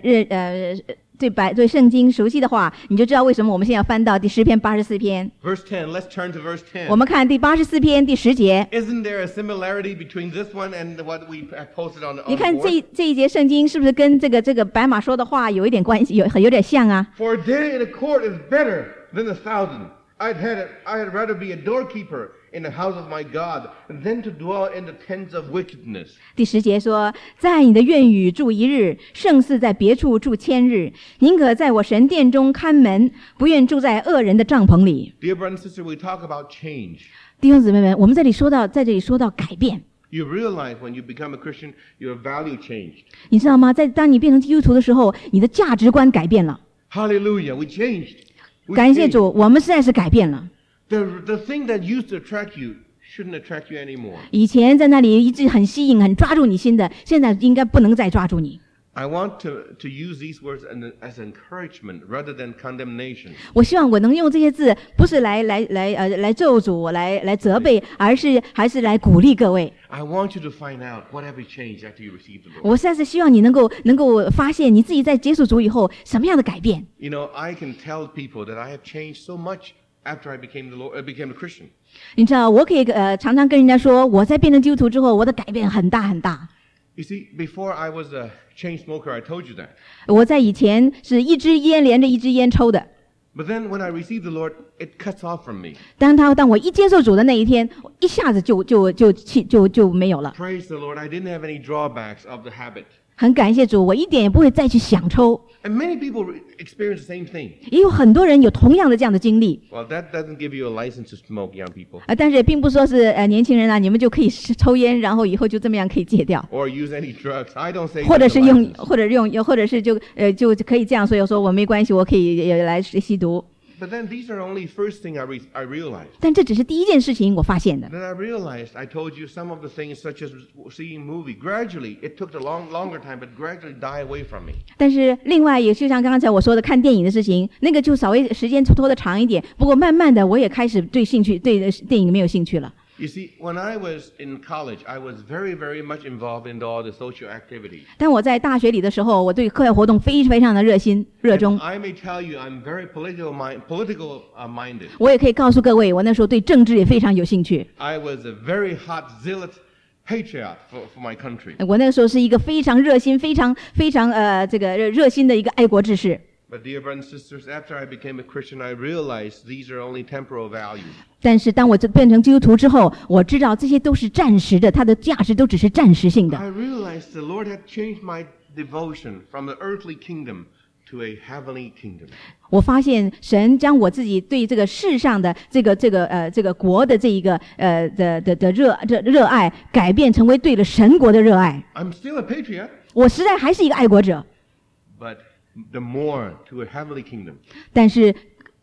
Speaker 2: 对圣经熟悉的话，你就知道为什么我们现在要翻到第诗篇84篇。
Speaker 1: Verse 10. Let's turn to verse 10.
Speaker 2: 我们看第84篇第10节。
Speaker 1: Isn't there a similarity between this one and what we have posted on the?
Speaker 2: 你看这一节圣经是不是跟这个白马说的话有一点关系，有点像啊
Speaker 1: For a day in a court is better than 1,000. I'd rather be a doorkeeper in the house of my God than to dwell in the tents of wickedness.
Speaker 2: 第10节说，在你的院宇住一日，胜似在别处住1000日。宁可在我神殿中看门，不愿住在恶人的帐篷里。
Speaker 1: Dear brother and sister, we talk about change.
Speaker 2: 弟兄姊妹们，我们在这里说到改变。
Speaker 1: You realize when you become a Christian, your value changed.
Speaker 2: 你知道吗？当你变成基督徒的时候，你的价值观改变了。
Speaker 1: Hallelujah, we changed.
Speaker 2: 感谢主，我们实在是改变了。
Speaker 1: The thing that used to attract you shouldn't attract you anymore.
Speaker 2: 以前在那里一直很吸引、很抓住你心的，现在应该不能再抓住你。
Speaker 1: I want to use these words as encouragement rather than condemnation.
Speaker 2: 我希望我能用这些字，不是来咒诅、来责备，还是来鼓励各位。
Speaker 1: I want you to find out what have you changed after you received the Lord.
Speaker 2: 我实在是希望你能够发现你自己在接触主以后什么样的改变。
Speaker 1: You know, I can tell people that I have changed so much after I became a Christian.
Speaker 2: 你知道，我可以常常跟人家说，我在变成基督徒之后，我的改变很大很大。
Speaker 1: You see, before I was a chain smoker, I told you that.
Speaker 2: 我在以前是一支烟连着一支烟抽的。
Speaker 1: But then when I received the Lord, it cuts off from me.
Speaker 2: 当我一接受主的那一天，一下子就没有了。
Speaker 1: Praise the Lord, I didn't have any drawbacks of the habit.
Speaker 2: 很感谢主，我一点也不会再去想抽。
Speaker 1: And many people experience the same thing.
Speaker 2: 也有很多人有同样的这样的经历。
Speaker 1: Well, that doesn't give you a license to smoke, young people.
Speaker 2: 但是也并不说是年轻人啊，你们就可以抽烟，然后以后就这么样可以戒掉。
Speaker 1: Or use any drugs. I don't say.
Speaker 2: 或者是就可以这样说，说我没关系，我可以来吸毒。
Speaker 1: But then these are only first thing I realized.
Speaker 2: 但这只是第一件事情，我发现的。
Speaker 1: Then I realized, I told you some of the things such as seeing movie. Gradually, it took a longer time, but gradually die away from me.
Speaker 2: 但是另外也就像刚才我说的，看电影的事情，那个就稍微时间拖得长一点。不过慢慢的，我也开始对电影没有兴趣了。
Speaker 1: You see, when I was in college, I was very, very much involved in all the social activities.
Speaker 2: 当我在大学里的时候，我对课外活动非常的热衷。
Speaker 1: I may tell you, I'm very political minded.
Speaker 2: 我也可以告诉各位，我那时候对政治也非常有兴趣。
Speaker 1: I was a very hot zealot patriot for my country.
Speaker 2: 我那个时候是一个非常热心、非常热心的一个爱国志士。
Speaker 1: But dear brothers and sisters, after I became a Christian, I realized these are only temporal values.
Speaker 2: 但是当我变成基督徒之后，我知道这些都是暂时的，它的价值都只是暂时性的。
Speaker 1: I realized the Lord had changed my devotion from the earthly kingdom to a heavenly kingdom.
Speaker 2: 我发现神将我自己对这个世上的这个国的这一个热爱改变成为对了神国的热爱。
Speaker 1: I'm still a patriot.
Speaker 2: 我实在还是一个爱国者。
Speaker 1: But the more to a heavenly kingdom.
Speaker 2: 但是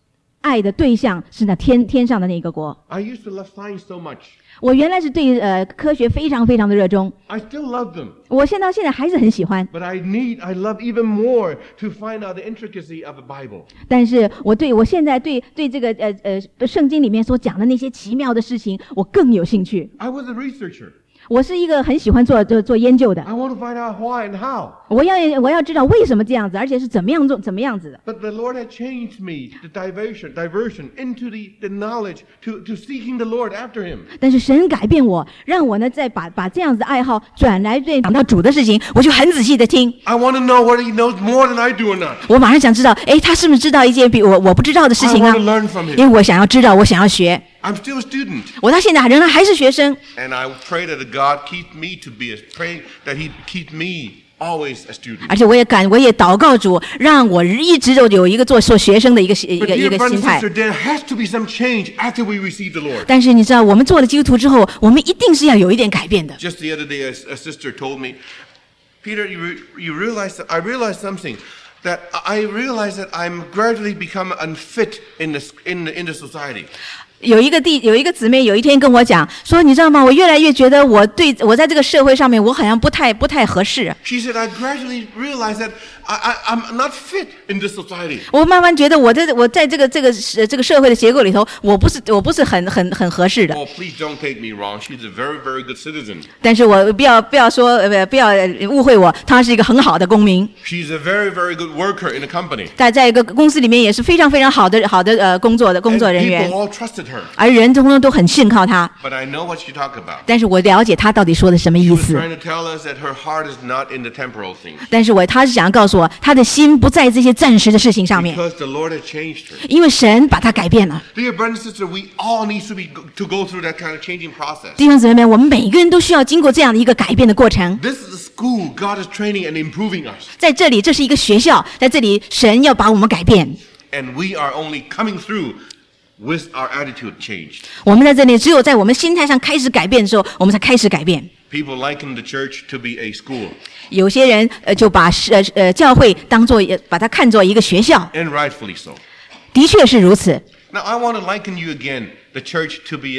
Speaker 2: 爱的对象是那天上的那个国。
Speaker 1: I used to love science so much.
Speaker 2: 我原来是对科学非常非常的热衷。
Speaker 1: I still love them.
Speaker 2: 我现在还是很喜欢。
Speaker 1: But I love even more to find out the intricacy of the Bible.
Speaker 2: 但是我现在对这个圣经里面所讲的那些奇妙的事情，我更有兴趣。
Speaker 1: I was a researcher.
Speaker 2: 我是一个很喜欢做研究的。
Speaker 1: I want to find out why and how.
Speaker 2: 我要知道为什么这样子，而且是怎么样子的。
Speaker 1: But the Lord had changed me the diversion into the knowledge to seeking the Lord after Him.
Speaker 2: 但是神改变我，让我呢再把这样子的爱好转来对讲到主的事情，我就很仔细的听。
Speaker 1: I want to know whether He knows more than I do or not.
Speaker 2: 我马上想知道，他是不是知道一件比我不知道的事情啊？
Speaker 1: I want to learn from Him.
Speaker 2: 因为我想要知道，我想要学。
Speaker 1: I'm still a student.
Speaker 2: 我到现在仍然还是学生。
Speaker 1: And I pray that God keep me pray that He keep me always a student.
Speaker 2: 而且我也祷告主，让我一直都有一个做学生的一个心态。
Speaker 1: There has to be some change after we receive the Lord.
Speaker 2: 但是你知道，我们做了基督徒之后，我们一定是要有一点改变的。
Speaker 1: Just the other day, a sister told me, Peter, you realize that I realized something. That I realize that I'm gradually become unfit in the society.
Speaker 2: 有一个姊妹有一天跟我讲说，你知道吗？我越来越觉得我在这个社会上面，我好像不太合适。
Speaker 1: She said, I gradually realized that I'm not fit in this society.
Speaker 2: 我慢慢觉得我在这个社会的结构里头，我不是很合适的。
Speaker 1: Oh, please don't take me wrong. She's a very, very good citizen.
Speaker 2: 但是我不要误会我，她是一个很好的公民。
Speaker 1: She's a very, very good worker in the company.
Speaker 2: 在一个公司里面也是非常非常好的工作人员。
Speaker 1: People all trusted her.
Speaker 2: 而人通通都很信靠她。
Speaker 1: But I know what she talked about.
Speaker 2: 但是我了解她到底说的什么意思。
Speaker 1: She was trying to tell us that her heart is not in the temporal things.
Speaker 2: 但是她是想要告诉我，她的心不在这些暂时的事情上面。
Speaker 1: Because the Lord had changed her.
Speaker 2: 因为神把她改变了。
Speaker 1: Dear brothers and sisters, we all need to go through that kind of changing process.
Speaker 2: 弟兄姊妹们，我们每一个人都需要经过这样的一个改变的过程。
Speaker 1: This is a school. God is training and improving us.
Speaker 2: 在这里，这是一个学校，在这里，神要把我们改变。
Speaker 1: And we are only coming through with our attitude changed.
Speaker 2: 我们在这里，只有在我们心态上开始改变的时候，我们才开始改变。
Speaker 1: People liken the church to be a school.
Speaker 2: 有些人就把教会把它看作一个学校。
Speaker 1: And rightfully so.
Speaker 2: 的确是如此。
Speaker 1: Now I want to liken you again the church to be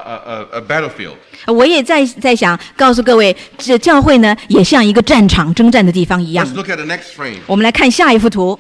Speaker 1: a battlefield.
Speaker 2: 我也在想告诉各位，这教会呢也像一个战场征战的地方一样。
Speaker 1: Let's look at the next frame.
Speaker 2: 我们来看下一幅图。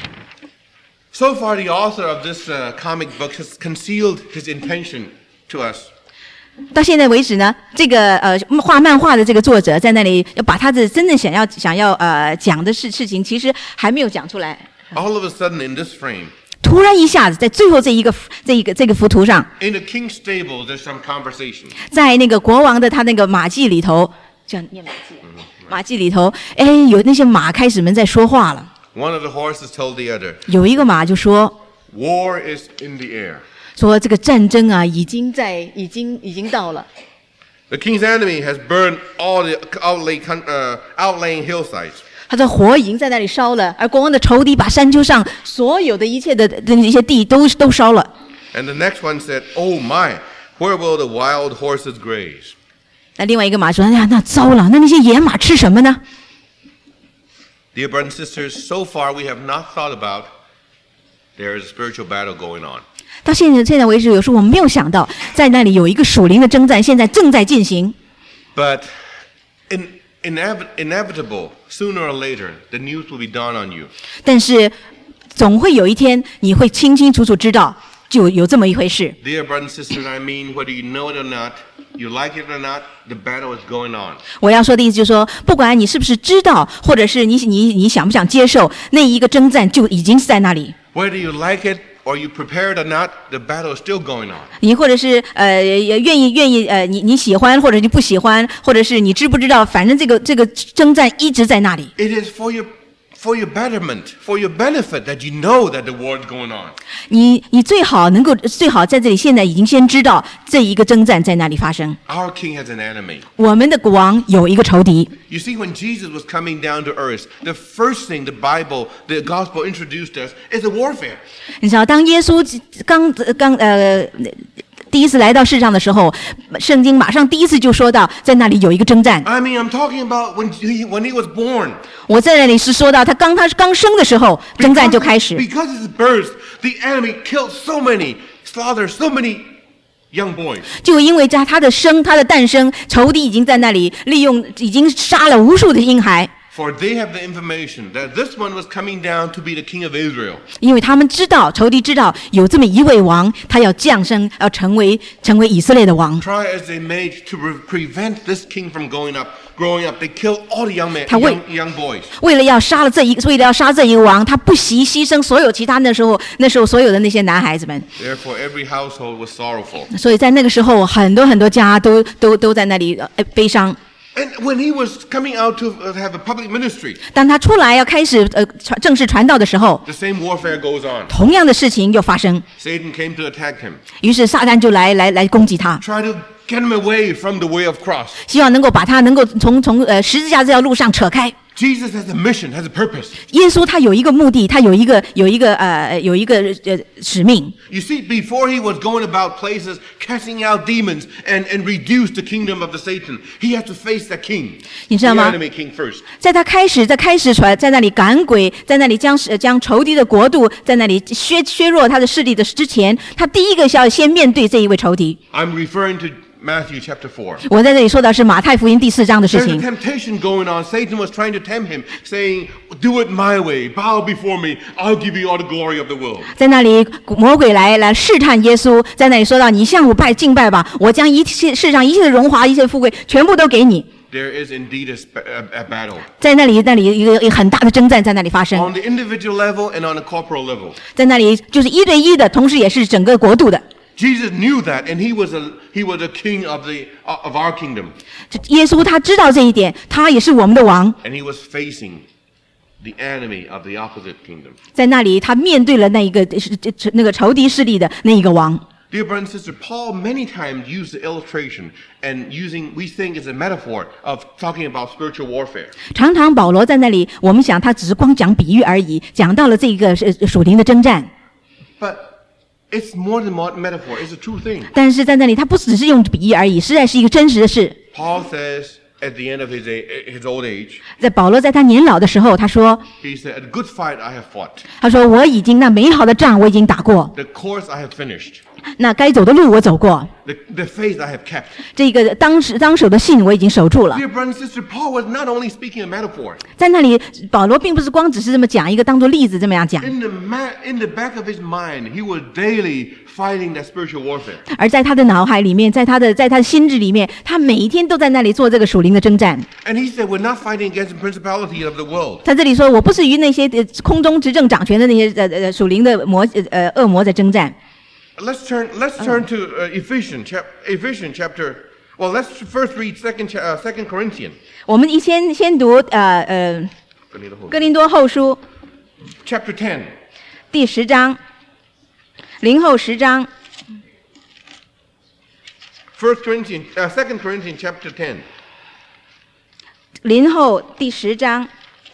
Speaker 1: So far, the author of this comic book has concealed his intention to us.
Speaker 2: 到现在为止呢，这个画漫画的这个作者在那里要把他的真正想要讲的事情，其实还没有讲出来。
Speaker 1: All of a sudden, in this frame.
Speaker 2: 突然一下子，在最后这个幅图上
Speaker 1: ，In the king's stable, there's some conversation.
Speaker 2: 在那个国王的他那个马厩里头，叫念马厩，马厩里头，有那些马开始们在说话了。
Speaker 1: One of the horses told the other.
Speaker 2: 有一个马就说
Speaker 1: ，War is in the air.
Speaker 2: 说这个战争啊，已经到了。
Speaker 1: The king's enemy has burned all the outlying hillsides.
Speaker 2: 他的火已经在那里烧了，而国王的仇敌把山丘上所有的一切的那些地都烧了。
Speaker 1: And the next one said, "Oh my, where will the wild horses graze?"
Speaker 2: 那另外一个马说：“哎呀，那糟了，那些野马吃什么呢？”
Speaker 1: Dear brothers and sisters, so far we have not thought about there is a spiritual battle going on.
Speaker 2: 到现在为止，有时候我们没有想到，在那里有一个属灵的征战，现在正在进行。
Speaker 1: But inevitable, sooner or later, the news will be dawned on you.
Speaker 2: 但是总会有一天，你会清清楚楚知道，就有这么一回事。
Speaker 1: Dear brothers and sisters, I mean, whether you know it or not, you like it or not, the battle is going on.
Speaker 2: 我要说的意思就是说，不管你是不是知道，或者是你想不想接受，那一个征战就已经是在那里。
Speaker 1: Whether you like it or you prepared or not, the battle is still going on.
Speaker 2: 你或者是愿意你喜欢，或者你不喜欢，或者是你知不知道，反正这个征战一直在那里。
Speaker 1: It is for your betterment, for your benefit that you know that the war is going on.
Speaker 2: 你最好在这里现在已经先知道这一个征战在那里发生。
Speaker 1: Our king has an enemy.
Speaker 2: 我们的国王有一个仇敌。
Speaker 1: You see, when Jesus was coming down to earth, the first thing the gospel introduced us is a warfare.
Speaker 2: 你知道，当耶稣刚第一次来到世上的时候，圣经马上第一次就说到，在那里有一个征战。
Speaker 1: I mean, I'm talking about when he was born.
Speaker 2: 我在那里是说到他刚生的时候，征战就开始。
Speaker 1: Because of his birth, the enemy killed so many, slaughtered so many young boys.
Speaker 2: 就因为他的诞生，仇敌已经在那里已经杀了无数的婴孩。
Speaker 1: For they have the information that this one was coming down to be the king of Israel.
Speaker 2: 因为他们知道，仇敌知道有这么一位王，他要降生，要成为以色列的王。
Speaker 1: Try as they may to prevent this king from growing up, they killed all the young young boys. 为了要杀这一个王，他不惜牺牲所有其他那时候所有的那些男孩子们。 Therefore, every household was sorrowful.
Speaker 2: 所以在那个时候，很多家都在那里悲伤。
Speaker 1: And when he was coming out to have a public ministry,
Speaker 2: 当他出来要开始正式传道的时候，
Speaker 1: the same warfare goes on.
Speaker 2: 同样的事情又发生。
Speaker 1: Satan came to attack him.
Speaker 2: 于是撒旦就来攻击他。
Speaker 1: Try to get him away from the way of cross.
Speaker 2: 希望能够把他从十字架这条路上扯开。
Speaker 1: Jesus has a mission, has a purpose.
Speaker 2: 耶稣他有一个目的，他有一个使命。
Speaker 1: You see, before he was going about places casting out demons and reduce the kingdom of the Satan, he had to face the king.
Speaker 2: 你知道吗？
Speaker 1: The enemy king first.
Speaker 2: 在他开始在那里赶鬼，在那里将仇敌的国度在那里削弱他的势力的之前，他第一个要先面对这一位仇敌。
Speaker 1: I'm referring to Matthew chapter 4.
Speaker 2: 我在这里说的是马太福音第4章的事情。
Speaker 1: There's a temptation going on. Satan was trying to tempt him, saying, "Do it my way. Bow before me. I'll give you all the glory of the world."
Speaker 2: 在那里，魔鬼来试探耶稣，在那里说到：“你向我敬拜吧，我将世上一切的荣华、一切的富贵，全部都给你。”
Speaker 1: There is indeed a battle.
Speaker 2: 在那里一个很大的征战在那里发生。
Speaker 1: On the individual level and on the corporal level.
Speaker 2: 在那里就是1对1的，同时也是整个国度的。
Speaker 1: Jesus knew that, and he was a king of our kingdom.
Speaker 2: 耶稣他知道这一点，他也是我们的王。
Speaker 1: And he was facing the enemy of the opposite kingdom.
Speaker 2: 在那里，他面对了那个仇敌势力的那一个王。
Speaker 1: Dear brother and sister, Paul many times used the illustration and we think it's a metaphor of talking about spiritual warfare.
Speaker 2: 常常保罗在那里，我们想他只是光讲比喻而已，讲到了这个属灵的征战。
Speaker 1: But it's more than metaphor. It's a true thing.
Speaker 2: 但是在那里，他不只是用比喻而已，实在是一个真实的事。
Speaker 1: Paul says at the end of his old age.
Speaker 2: 在保罗在他年老的时候，他说
Speaker 1: He said, "A good fight I have fought.
Speaker 2: 他说我已经那美好的仗我已经打过，
Speaker 1: The course I have finished.
Speaker 2: 那该走的路我走过，
Speaker 1: The faith I have kept."
Speaker 2: 这个当守的信我已经守住了。
Speaker 1: Dear brother and sister, Paul was not only speaking a metaphor.
Speaker 2: 在那里，保罗并不是光只是这么讲一个当做例子这么样讲，
Speaker 1: In the back of his mind, he was daily fighting that spiritual warfare.
Speaker 2: 而在他的脑海里面，在他的心智里面，他每一天都在那里做这个属灵的征战。
Speaker 1: And he said, "We're not fighting against the principality of the world."
Speaker 2: 他这里说，我不是与那些空中执政掌权的那些属灵的恶魔在征战。
Speaker 1: Let's turn to Ephesians chapter. Well, let's first read 2 Corinthians.
Speaker 2: 我们先读哥林多后书
Speaker 1: chapter 10.
Speaker 2: 第10章，林后10章。
Speaker 1: 2 Corinthians chapter 10.
Speaker 2: 林后第10章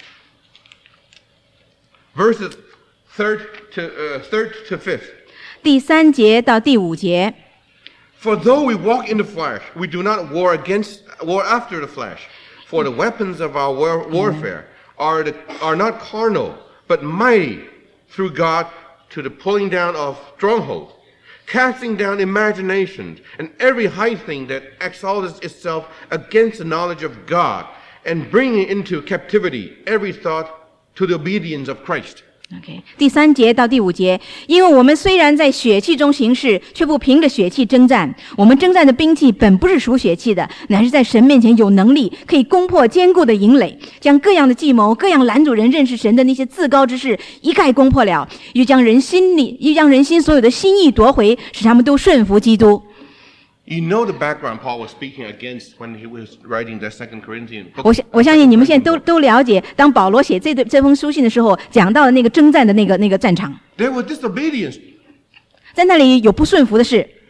Speaker 1: verses 3rd to 5th.
Speaker 2: 第3节到第5节。
Speaker 1: For though we walk in the flesh, we do not war after the flesh. For the weapons of our warfare are not carnal, but mighty through God to the pulling down of strongholds, casting down imaginations and every high thing that exalts itself against the knowledge of God, and bringing into captivity every thought to the obedience of Christ.
Speaker 2: OK， 第3节到第5节，因为我们虽然在血气中行事，却不凭着血气征战。我们征战的兵器本不是属血气的，乃是在神面前有能力，可以攻破坚固的营垒，将各样的计谋、各样拦阻人认识神的那些自高之事一概攻破了，又将人心所有的心意夺回，使他们都顺服基督。
Speaker 1: You know the background Paul was speaking against when he was writing the 2 Corinthians book.
Speaker 2: 我相信你们现在都了解，当保罗写这封书信的时候，讲到那个征战的那个战场。
Speaker 1: There was disobedience.
Speaker 2: 在那里有不顺服的事。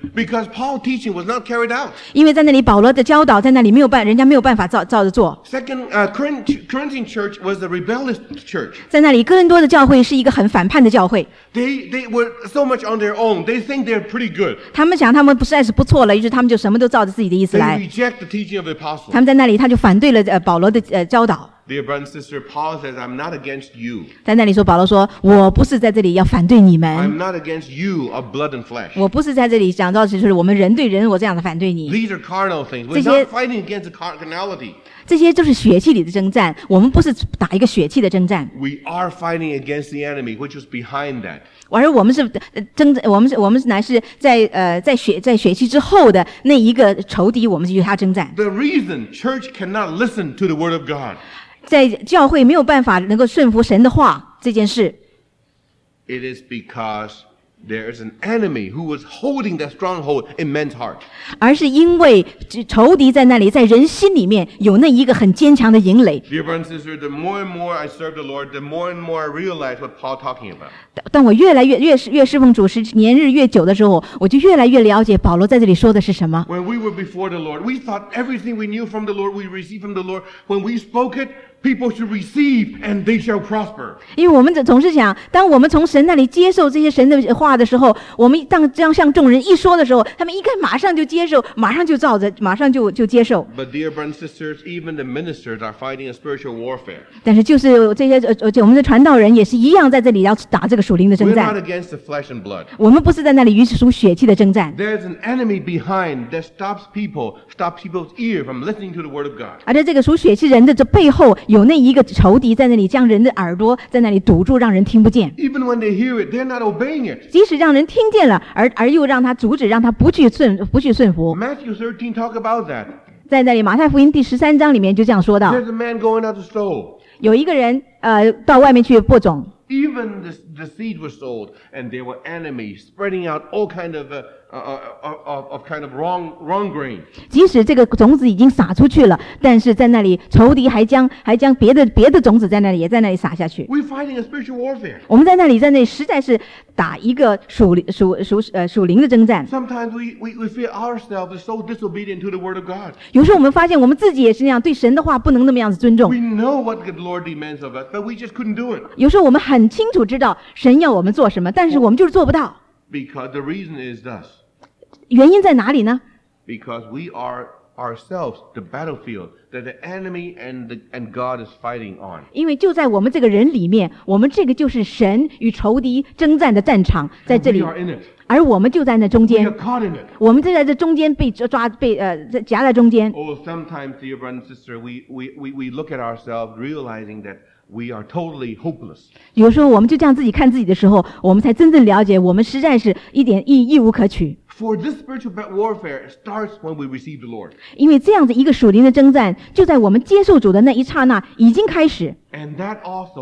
Speaker 1: Because Paul's teaching was not carried out.
Speaker 2: 因为在那里保罗的教导在那里人家没有办法照着做。
Speaker 1: Second, Corinthian church was a rebellious church.
Speaker 2: 在那里哥林多的教会是一个很反叛的教会。
Speaker 1: They were so much on their own. They think they're pretty good.
Speaker 2: 他们想他们实在是不错了，于是他们就什么都照着自己的意思来。
Speaker 1: They reject the teaching of the apostle.
Speaker 2: 他们在那里他就反对了保罗的教导。
Speaker 1: Dear brother and sister, Paul says, I'm not against you.
Speaker 2: 在那里说，保罗说，我不是在这里要反对你们。
Speaker 1: I'm not against you of blood and flesh.
Speaker 2: 我不是在这里讲到就是我们人对人我这样的反对你。
Speaker 1: These are carnal things. We're not fighting against the carnality.
Speaker 2: 这些就是血气里的征战，我们不是打一个血气的征战。
Speaker 1: We are fighting against the enemy, which was behind that.
Speaker 2: 而我们是我们乃是在血气之后的那一个仇敌，我们与他征战。
Speaker 1: The reason church cannot listen to the word of God.
Speaker 2: 在教会没有办法能够顺服神的话这件事。
Speaker 1: It is because there is an enemy who was holding that stronghold in men's heart.
Speaker 2: 而是因为仇敌在那里，在人心里面有那一个很坚强的营垒。
Speaker 1: Dear brothers and sisters, the more and more I serve the Lord, the more and more I realize what Paul talking about.
Speaker 2: 当我越来越侍奉主时，年日越久的时候，我就越来越了解保罗在这里说的是什么。
Speaker 1: When we were before the Lord, we thought everything we knew from the Lord, we received from the Lord. When we spoke it, people should receive and they shall prosper.
Speaker 2: 因为我们总是想，当我们从神那里接受这些神的话的时候，我们这样向众人一说的时候，他们一看马上就接受，马上就照着，马上就接受。
Speaker 1: But dear brothers and sisters, even the ministers are fighting a spiritual warfare.
Speaker 2: 但是就是这些我们的传道人也是一样，在这里要打这个属灵的征战。
Speaker 1: We're not against the flesh and blood.
Speaker 2: 我们不是在那里与属血气的征战。
Speaker 1: There's an enemy behind that stops people's ear from listening to the word of God.
Speaker 2: 而在这个属血气人的这背后，有那一个仇敌在那里将人的耳朵在那里堵住，让人听不见。
Speaker 1: Even when they hear it, they're not obeying it.
Speaker 2: 即使让人听见了，而又让他阻止，让他不去顺服。
Speaker 1: Matthew 13 talk about that.
Speaker 2: 在那里马太福音第13章里面就这样说到。
Speaker 1: There's a man going out to sow.
Speaker 2: 有一个人到外面去播种。
Speaker 1: Even the seed was sowed, and there were enemies spreading out all kind of wrong grain.
Speaker 2: 即使这个种子已经撒出去了，但是在那里仇敌还将别的种子在那里也在那里撒下去。
Speaker 1: We're fighting a spiritual warfare.
Speaker 2: 我们在那里实在是打一个属灵的征战。
Speaker 1: Sometimes we feel ourselves so disobedient to the word of God.
Speaker 2: 有时候我们发现我们自己也是那样，对神的话不能那么样子尊重。
Speaker 1: We know what the Lord demands of us, but we just couldn't do it.
Speaker 2: 有时候我们很清楚知道神要我们做什么，但是我们就是做不到。
Speaker 1: Because the reason is thus.
Speaker 2: 原因在哪里呢？
Speaker 1: Because we are ourselves the battlefield that the enemy and God is fighting on.
Speaker 2: 因为就在我们这个人里面，我们这个就是神与仇敌征战的战场，在这里。而我们就在那中间，我们就在这中间被夹在中间。
Speaker 1: Oh, sometimes, dear brother and sister, we look at ourselves realizing that we are totally hopeless.
Speaker 2: 有时候我们就这样自己看自己的时候，我们才真正了解我们实在是一点义无可取。
Speaker 1: For this spiritual warfare starts when we receive the Lord.
Speaker 2: 因为这样子一个属灵的征战，就在我们接受主的那一刹那已经开始。
Speaker 1: And that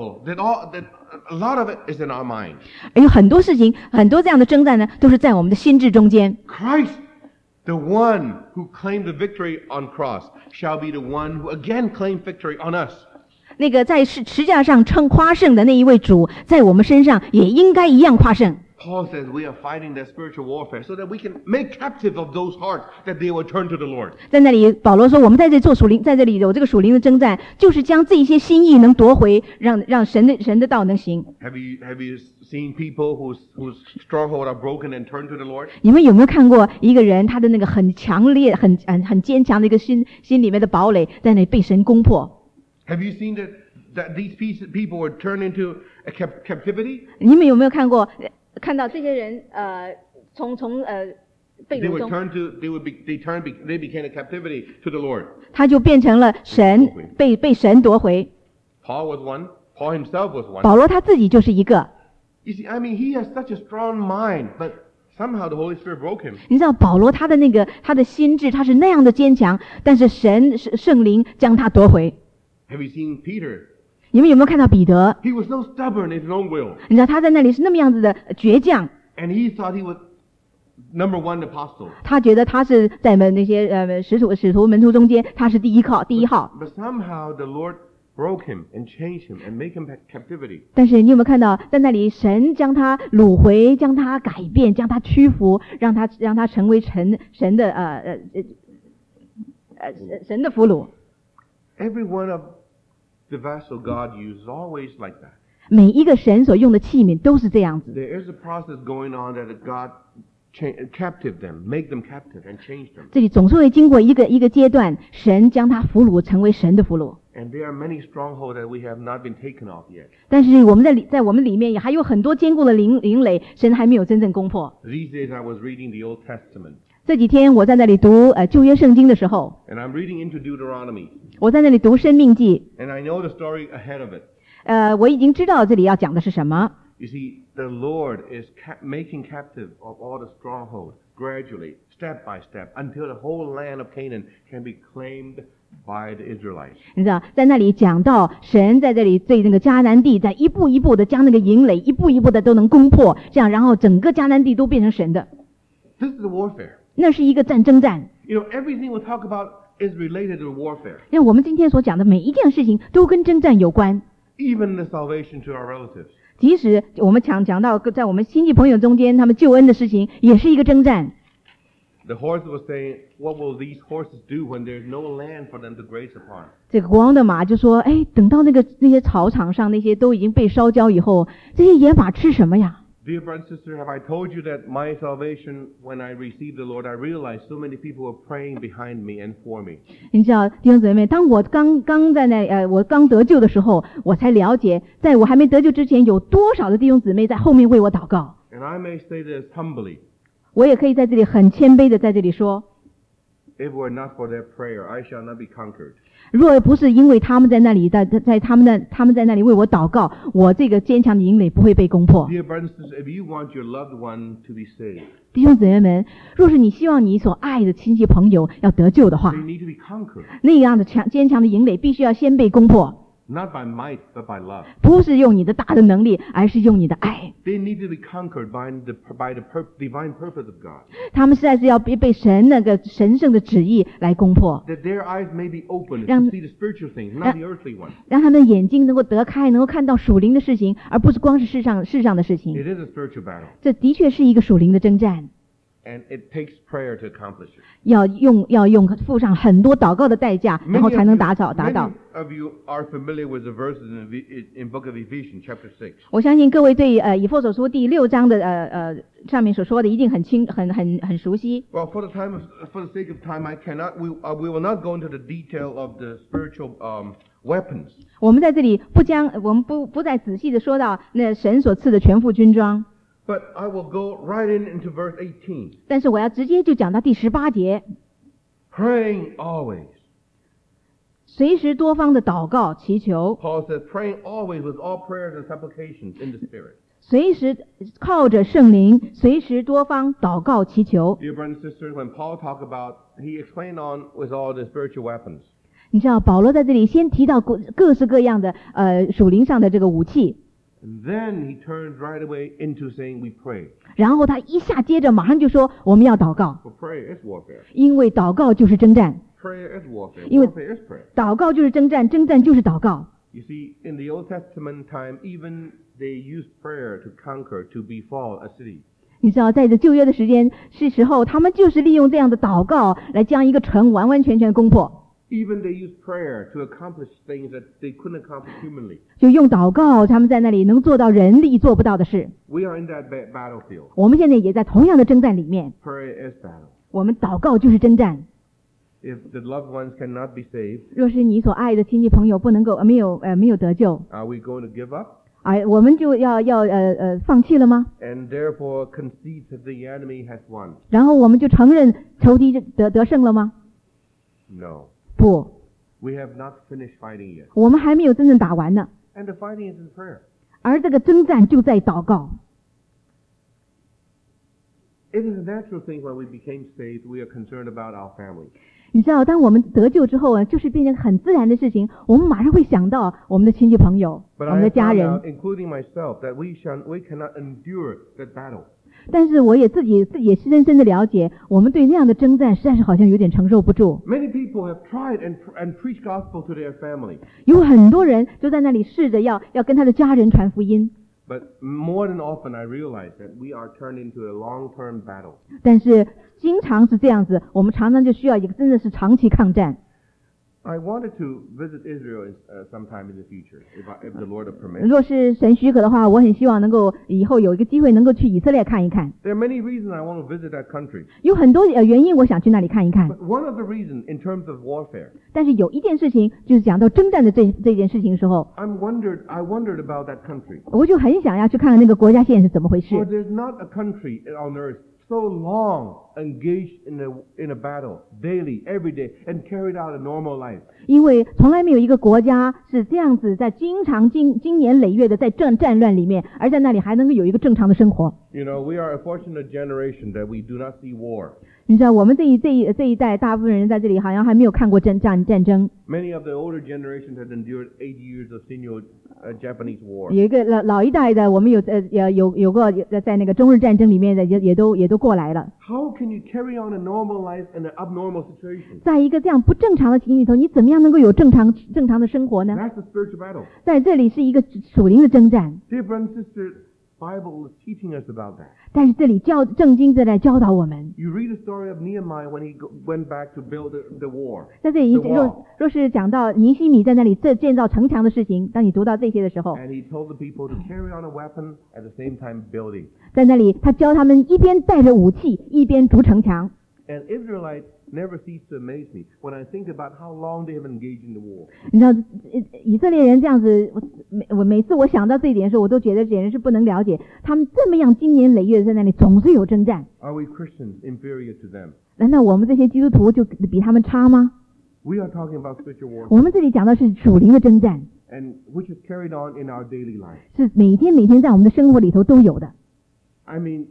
Speaker 1: a lot of it is in our mind.
Speaker 2: 而有很多事情，很多这样的征战呢，都是在我们的心智中间。
Speaker 1: Christ, the one who claimed the victory on cross, shall be the one who again claimed victory on us.
Speaker 2: 那个在十字架上夸胜的那一位主，在我们身上也应该一样夸胜。
Speaker 1: Paul says we are fighting that spiritual warfare so that we can make captive of those hearts that they will turn to the Lord.
Speaker 2: 在那里，保罗说，我们在这做属灵，在这里有这个属灵的征战，就是将这些心意能夺回，让神的道能行。
Speaker 1: Have you seen people whose stronghold are broken and turn to the Lord?
Speaker 2: 你们有没有看过一个人，他的那个很强烈、很坚强的一个心里面的堡垒，在那里被神攻破？
Speaker 1: Have you seen that these people were turned into a captivity?
Speaker 2: 你们有没有看到这些人从被掳中
Speaker 1: they became a captivity to the Lord.
Speaker 2: 他就变成了神被神夺回。
Speaker 1: Paul was one. Paul himself was one.
Speaker 2: 保罗他自己就是一个。
Speaker 1: You see, I mean, he has such a strong mind, but somehow the Holy Spirit broke him.
Speaker 2: 你知道保罗他的心智他是那样的坚强，但是圣灵将他夺回。
Speaker 1: Have you seen Peter?
Speaker 2: 你们有没有看到彼得？
Speaker 1: He was so stubborn in his own will.
Speaker 2: 你知道他在那里是那么样子的倔强。
Speaker 1: And he thought he was number one apostle.
Speaker 2: 他觉得他是在那些使徒门徒中间，他是第一号。
Speaker 1: But somehow the Lord broke him and changed him and make him captivity.
Speaker 2: 但是你有没有看到，在那里神将他掳回，将他改变，将他屈服，让他成为神的俘虏。
Speaker 1: Every one of the vessel God uses always like that.
Speaker 2: 每一个神所用的器皿都是这样子。
Speaker 1: There is a process going on that God captive them, make them captive and change them.
Speaker 2: 这里总是会经过一个阶段，神将他俘虏成为神的俘虏。
Speaker 1: And there are many strongholds that we have not been taken off yet.
Speaker 2: 但是我们在我们里面也还有很多坚固的营垒，神还没有真正攻破。
Speaker 1: These days I was reading the Old Testament.
Speaker 2: 这几天我在那里读旧约圣经的时候，
Speaker 1: And I'm reading into Deuteronomy.
Speaker 2: 我在那里读申命记。
Speaker 1: And I know the story ahead of it.
Speaker 2: 我已经知道这里要讲的是什么。
Speaker 1: You see, the Lord is making captive of all the strongholds gradually, step by step, until the whole land of Canaan can be claimed by the Israelites.
Speaker 2: 你知道，在那里讲到神在这里对那个迦南地，在一步一步的将那个营垒一步一步的都能攻破，这样然后整个迦南地都变成神的。
Speaker 1: This is the warfare.
Speaker 2: 那是一个征战。
Speaker 1: You know, everything we talk about is related to warfare.
Speaker 2: 因为我们今天所讲的每一件事情都跟征战有关。
Speaker 1: Even the salvation to our relatives.
Speaker 2: 即使我们讲到在我们亲戚朋友中间，他们救恩的事情，也是一个征战。
Speaker 1: The horse was saying, "What will these horses do when there's no land for them to graze upon?"
Speaker 2: 这个国王的马就说：“哎，等到那些草场上那些都已经被烧焦以后，这些野马吃什么呀？”
Speaker 1: Dear brother and sister, have I told you that my salvation, when I received the Lord, I realized so many people were praying behind me and for me.
Speaker 2: 你知道，弟兄姊妹，当我刚在我刚得救的时候，我才了解，在我还没得救之前，有多少的弟兄姊妹在后面为我祷告。
Speaker 1: And I may say this humbly.
Speaker 2: 我也可以在这里很谦卑的在这里说
Speaker 1: ，If it were not for their prayer, I shall not be conquered.
Speaker 2: 若不是因为他们在那里，在他们在那里为我祷告，我这个坚强的营垒不会被攻破。
Speaker 1: Dear brothers and sisters, if you want your loved one to be saved,
Speaker 2: 弟兄姊妹们，若是你希望你所爱的亲戚朋友要得救的话，
Speaker 1: they need to be conquered.
Speaker 2: 那样的坚强的营垒必须要先被攻破。
Speaker 1: Not by might, but by love.
Speaker 2: 不是用你的大的能力，而是用你的爱。
Speaker 1: They need to be conquered by the divine purpose of God.
Speaker 2: 他们实在是要被神那个神圣的旨意来攻破。
Speaker 1: That their eyes may be opened to see the spiritual things, not the earthly ones.
Speaker 2: 让他们的眼睛能够得开，能够看到属灵的事情，而不是光是世上的事情。
Speaker 1: It is a spiritual battle.
Speaker 2: 这的确是一个属灵的征战。
Speaker 1: And it takes prayer to accomplish it.
Speaker 2: 要用付上很多祷告的代价，然后才能达到。
Speaker 1: Many of you are familiar with the verses in Book of Ephesians, chapter 6.
Speaker 2: 我相信各位对以弗所书第6章的上面所说的一定很熟悉。
Speaker 1: Well, for the sake of time, we will not go into the detail of the spiritual weapons.
Speaker 2: 我们在这里我们不再仔细的说到那神所赐的全副军装。
Speaker 1: But I will go right into verse 18.
Speaker 2: 但是我要直接就讲到第18节。
Speaker 1: Praying always.
Speaker 2: 随时多方的祷告祈求。
Speaker 1: Paul says, praying always with all prayers and supplications in the Spirit.
Speaker 2: 随时靠着圣灵，随时多方祷告祈求。
Speaker 1: Dear brothers and sisters, when Paul talked about, he explained on with all the spiritual weapons.
Speaker 2: 你知道保罗在这里先提到各式各样的属灵上的这个武器。
Speaker 1: And then he turns right away into saying we pray.
Speaker 2: 然后他一下接着马上就说我们要祷告。
Speaker 1: For prayer is warfare.
Speaker 2: 因为祷告就是征战。
Speaker 1: Prayer is warfare.
Speaker 2: 因为
Speaker 1: Warfare is prayer.
Speaker 2: 祷告就是征战，征战就是祷告。
Speaker 1: You see, in the Old Testament time, even they used prayer to conquer, to befall a city.
Speaker 2: 你知道，在这旧约的时候，他们就是利用这样的祷告来将一个城完完全全攻破。
Speaker 1: Even they use prayer to accomplish things that they couldn't accomplish humanly.
Speaker 2: 就用祷告，他们在那里能做到人力做不到的事。
Speaker 1: We are in that battlefield.
Speaker 2: 我们现在也在同样的征战里面。
Speaker 1: Prayer is battle.
Speaker 2: 我们祷告就是征战。
Speaker 1: If the loved ones cannot be saved,
Speaker 2: 若是你所爱的亲戚朋友不能够没有得救，
Speaker 1: are we going to give up?
Speaker 2: 我们就要放弃了吗？
Speaker 1: And therefore concede that the enemy has won?
Speaker 2: 然后我们就承认仇敌得胜了吗？
Speaker 1: No.
Speaker 2: 不。
Speaker 1: We have not finished fighting yet.
Speaker 2: 我们还没有真正打完呢。
Speaker 1: And the fighting is in prayer.
Speaker 2: 而这个征战就在祷告。
Speaker 1: It is a natural thing when we became saved, we are concerned about our family.
Speaker 2: 你知道，当我们得救之后啊，就是变成很自然的事情，我们马上会想到我们的亲戚朋友，我们的家人。
Speaker 1: Including myself, that we cannot endure that battle.
Speaker 2: 但是我也自己也深深的了解，我们对那样的征战实在是好像有点承受不住。
Speaker 1: Many people have tried and preached gospel to their family.
Speaker 2: 有很多人就在那里试着要跟他的家人传福音。
Speaker 1: But more than often, I realize that we are turned into a long-term battle.
Speaker 2: 但是经常是这样子，我们常常就需要一个真的是长期抗战。
Speaker 1: I wanted to visit Israel sometime in the future, if the Lord permits.
Speaker 2: 若是神许可的话，我很希望能够以后有一个机会能够去以色列看一看。
Speaker 1: There are many reasons I want to visit that country.
Speaker 2: 有很多原因，我想去那里看一看。
Speaker 1: But one of the reasons, in terms of warfare.
Speaker 2: 但是有一件事情，就是讲到征战的这件事情的时候，
Speaker 1: I wondered about that country.
Speaker 2: 我就很想要去看看那个国家现在是怎么回事。
Speaker 1: For there's not a country on earth so long engaged in a battle daily, every day, and carried out a normal life.
Speaker 2: 因为从来没有一个国家是这样子在经年累月的在战乱里面，而在那里还能够有一个正常的生活。
Speaker 1: You know, we are a fortunate generation that we do not see war.
Speaker 2: 你知道，我们这一代大部分人在这里好像还没有看过战争。
Speaker 1: Many of the older generations have endured 80 years of Sino-Japanese war.
Speaker 2: 有一个老一代的，我们有过在那个中日战争里面的也都过来了。
Speaker 1: How can you carry on a normal life in an abnormal situation?
Speaker 2: 在一个这样不正常的情形里头，你怎么样能够有正常的生活呢？
Speaker 1: That's a spiritual battle.
Speaker 2: 在这里是一个属灵的征战。
Speaker 1: Dear brothers and sisters, Bible is teaching us about that.
Speaker 2: 但是这里圣经在来教导我们。
Speaker 1: You read the story of Nehemiah when he went back to build the wall.
Speaker 2: 在这里若是讲到尼希米在那里建造城墙的事情，当你读到这些的时候，
Speaker 1: And he told the people to carry on a weapon at the same time building.
Speaker 2: 在那里他教他们一边带着武器一边筑城墙。
Speaker 1: And Israelites never cease to amaze me when I think about how long they have engaged in the war.
Speaker 2: 你知道以色列人这样子，我每次我想到这一点的时候，我都觉得简直是不能了解，他们这么样经年累月的在那里总是有征战。
Speaker 1: Are we Christians inferior to them?
Speaker 2: 难道我们这些基督徒就比他们差吗？
Speaker 1: We are talking about spiritual warfare.
Speaker 2: 我们这里讲的是属灵的征战，
Speaker 1: And which is carried on in our daily life.
Speaker 2: 是每天在我们的生活里头都有的。
Speaker 1: I mean,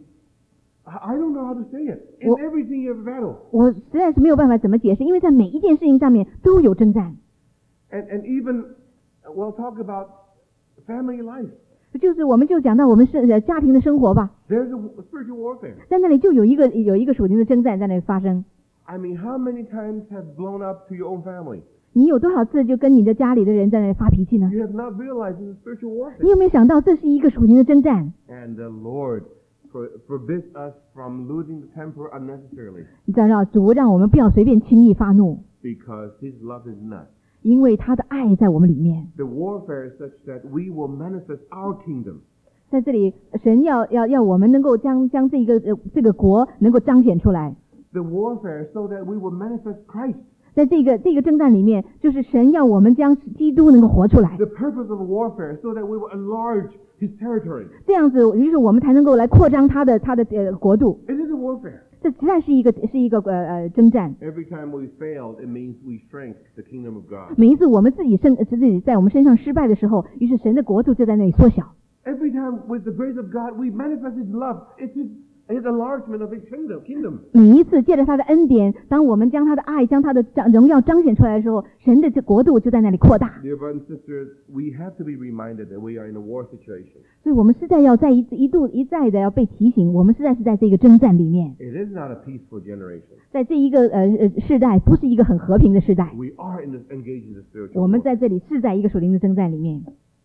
Speaker 1: I don't know how to say it. In everything you have a battle.
Speaker 2: 我实在是没有办法怎么解释，因为在每一件事情上面都有征战。
Speaker 1: And even, we'll talk about family life.
Speaker 2: 就是我们就讲到我们是家庭的生活吧。
Speaker 1: There's a spiritual warfare.
Speaker 2: 在那里就有一个属灵的征战在那里发生。
Speaker 1: I mean, how many times have blown up to your own family?
Speaker 2: 你有多少次就跟你的家里的人在那里发脾气呢？
Speaker 1: You have not realized this is spiritual warfare.
Speaker 2: 你有没有想到这是一个属灵的征战？
Speaker 1: And the Lord forbids us from losing the temper unnecessarily.
Speaker 2: 你知道，主让我们不要随便轻易发怒，
Speaker 1: Because His love is in us.
Speaker 2: 因为他的爱在我们里面。
Speaker 1: The warfare is such that we will manifest our kingdom.
Speaker 2: 在这里，神要我们能够将这个国能够彰显出来。
Speaker 1: The warfare so that we will manifest Christ.
Speaker 2: 在这个征战里面，就是神要我们将基督能够活出来。
Speaker 1: The purpose of warfare so that we will enlarge His territory.
Speaker 2: 这样子，于是我们才能够来扩张他的国度。
Speaker 1: It is a warfare.
Speaker 2: 这实在是一个征战。
Speaker 1: Every time we fail, it means we shrink the kingdom of God.
Speaker 2: 每一次我们自己在我们身上失败的时候，于是神的国度就在那里缩小。
Speaker 1: Every time with the grace of God, we manifest His love. It's His enlargement of His kingdom.
Speaker 2: 每一次借着他的恩典，当我们将他的爱、将他的荣耀彰显出来的时候，神的国度就在那里扩大。
Speaker 1: Dear brothers and sisters, we have to be reminded that we are in a war situation.
Speaker 2: 所以我们实在要一再的要被提醒，我们实在是在这个征战里面。
Speaker 1: It is not a peaceful generation.
Speaker 2: 在这一个世代，不是一个很和平的世代。
Speaker 1: We are engaged in the spiritual
Speaker 2: 我们
Speaker 1: war.
Speaker 2: 在这里是在一个属灵的征战里面。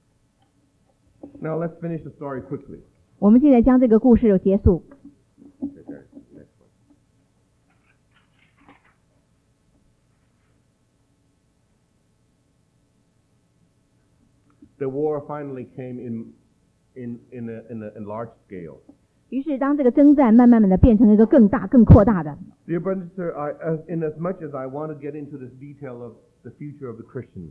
Speaker 1: Now let's finish the story quickly.
Speaker 2: 我们现在将这个故事结束。
Speaker 1: Okay, next one. The war finally came in a large scale.
Speaker 2: 于是，当这个征战慢慢的变成了一个更大、更扩大的。
Speaker 1: Dear brothers and sisters, in as much as I want to get into this detail of the future of the Christians,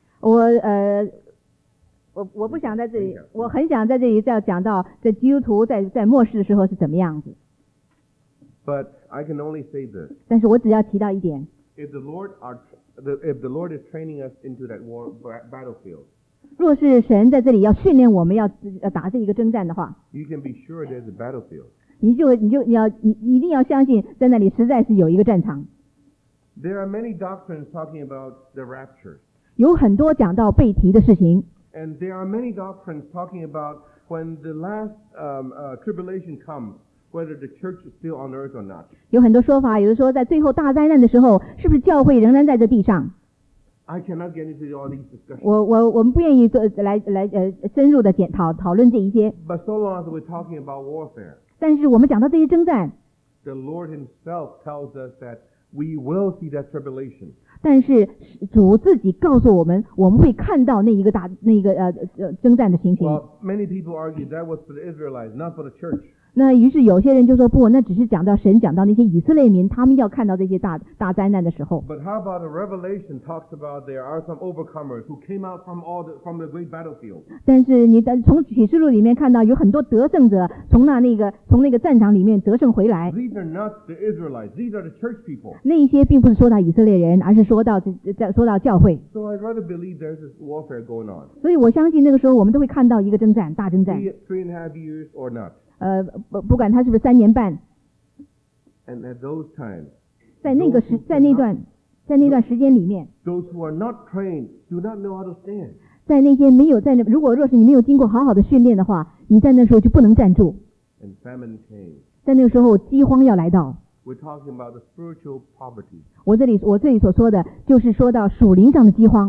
Speaker 2: 我不想在这里，我很想在这里要讲到这基督徒在末世的时候是怎么样子。
Speaker 1: but I can only say this:
Speaker 2: 但是我只要提到一点，
Speaker 1: if the Lord is training us into that war battlefield,
Speaker 2: 若是神在这里要训练我们要打这一个征战的话，
Speaker 1: you can be sure there's a battlefield.
Speaker 2: 你一定要相信，在那里实在是有一个战场。
Speaker 1: There are many doctrines talking about the rapture,
Speaker 2: 有很多讲到被提的事情，
Speaker 1: and there are many doctrines talking about when the last tribulation comes, whether the church is still on earth or not.
Speaker 2: 有很多说法，有的说在最后大灾难的时候，是不是教会仍然在这地上？
Speaker 1: I cannot get into all these discussions.
Speaker 2: 我们不愿意来深入的讨论这一些。
Speaker 1: But so long as we're talking about warfare.
Speaker 2: 但是我们讲到这些征战，
Speaker 1: The Lord Himself tells us that we will see that tribulation.
Speaker 2: 但是主自己告诉我们，我们会看到那一个征战的情形。
Speaker 1: Well, many people argue that was for the Israelites, not for the church.
Speaker 2: 那于是有些人就说不，那只是讲到神讲到那些以色列民，他们要看到这些大灾难的时候。
Speaker 1: But how about the Revelation talks about there are some overcomers who came out from the great battlefield.
Speaker 2: 但是你从启示录里面看到有很多得胜者从那个战场里面得胜回来。
Speaker 1: These are not the Israelites; these are the church people.
Speaker 2: 那一些并不是说到以色列人，而是说到教会。
Speaker 1: So I'd rather believe there's this warfare going on.
Speaker 2: 所以我相信那个时候我们都会看到一个征战，大征战。
Speaker 1: Be it 3.5 years or not.
Speaker 2: 不管他是不是3年半。
Speaker 1: And at those times,
Speaker 2: 在那段时间里面，
Speaker 1: those who are not trained do not know how to stand.
Speaker 2: 在那些若是你没有经过好好的训练的话，你在那时候就不能站住。
Speaker 1: And famine came.
Speaker 2: 在那个时候饥荒要来到。
Speaker 1: We're talking about the spiritual poverty.
Speaker 2: 我这里所说的就是说到属灵上的饥荒。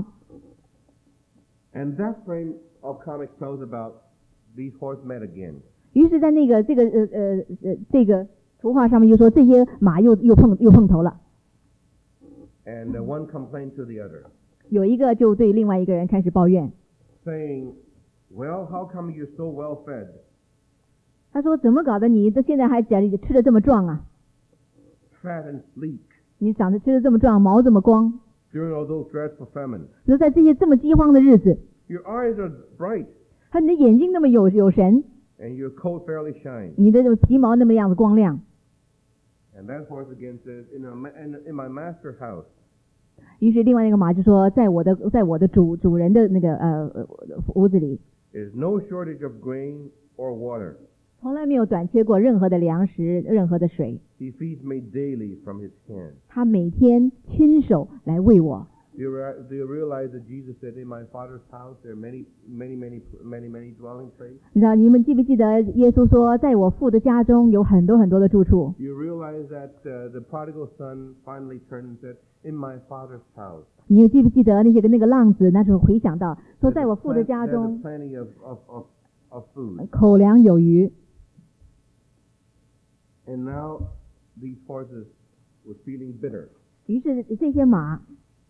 Speaker 1: And that frame of comics tells about these horsemen again.
Speaker 2: 于是在这个图画上面就说这些马又碰头了。
Speaker 1: And one complained to the other.
Speaker 2: 有一个就对另外一个人开始抱怨，
Speaker 1: saying, "Well, how come you're so well fed?"
Speaker 2: 他说怎么搞的你现在还吃得这么壮啊？
Speaker 1: Fat and sleek.
Speaker 2: 你长得吃得这么壮，毛这么光。
Speaker 1: During all those dreadful famine.
Speaker 2: 比如在这些这么饥荒的日子，
Speaker 1: Your eyes are bright.
Speaker 2: 你的眼睛那么有神，
Speaker 1: And your coat fairly shines.
Speaker 2: 你的皮毛那么样子光亮。
Speaker 1: And that horse again says, in my master's house.
Speaker 2: 于是另外一个马就说，在我的主人的那个屋子里
Speaker 1: There's no shortage of grain or water.
Speaker 2: 从来没有短缺过任何的粮食，任何的水。
Speaker 1: He feeds me daily from his hand.
Speaker 2: 他每天亲手来喂我。
Speaker 1: Do you realize that Jesus said, in my Father's house there are many dwelling places?
Speaker 2: 你知道你们记不记得耶稣说，在我父的家中有很多很多的住处？
Speaker 1: Do you realize that the prodigal son finally turned and said, in my Father's house?
Speaker 2: 你又记不记得那个浪子那时候回想到说，在我父的家中
Speaker 1: there's plenty of food.
Speaker 2: 口粮有余。
Speaker 1: And now these horses were feeling bitter.
Speaker 2: 于是这些马，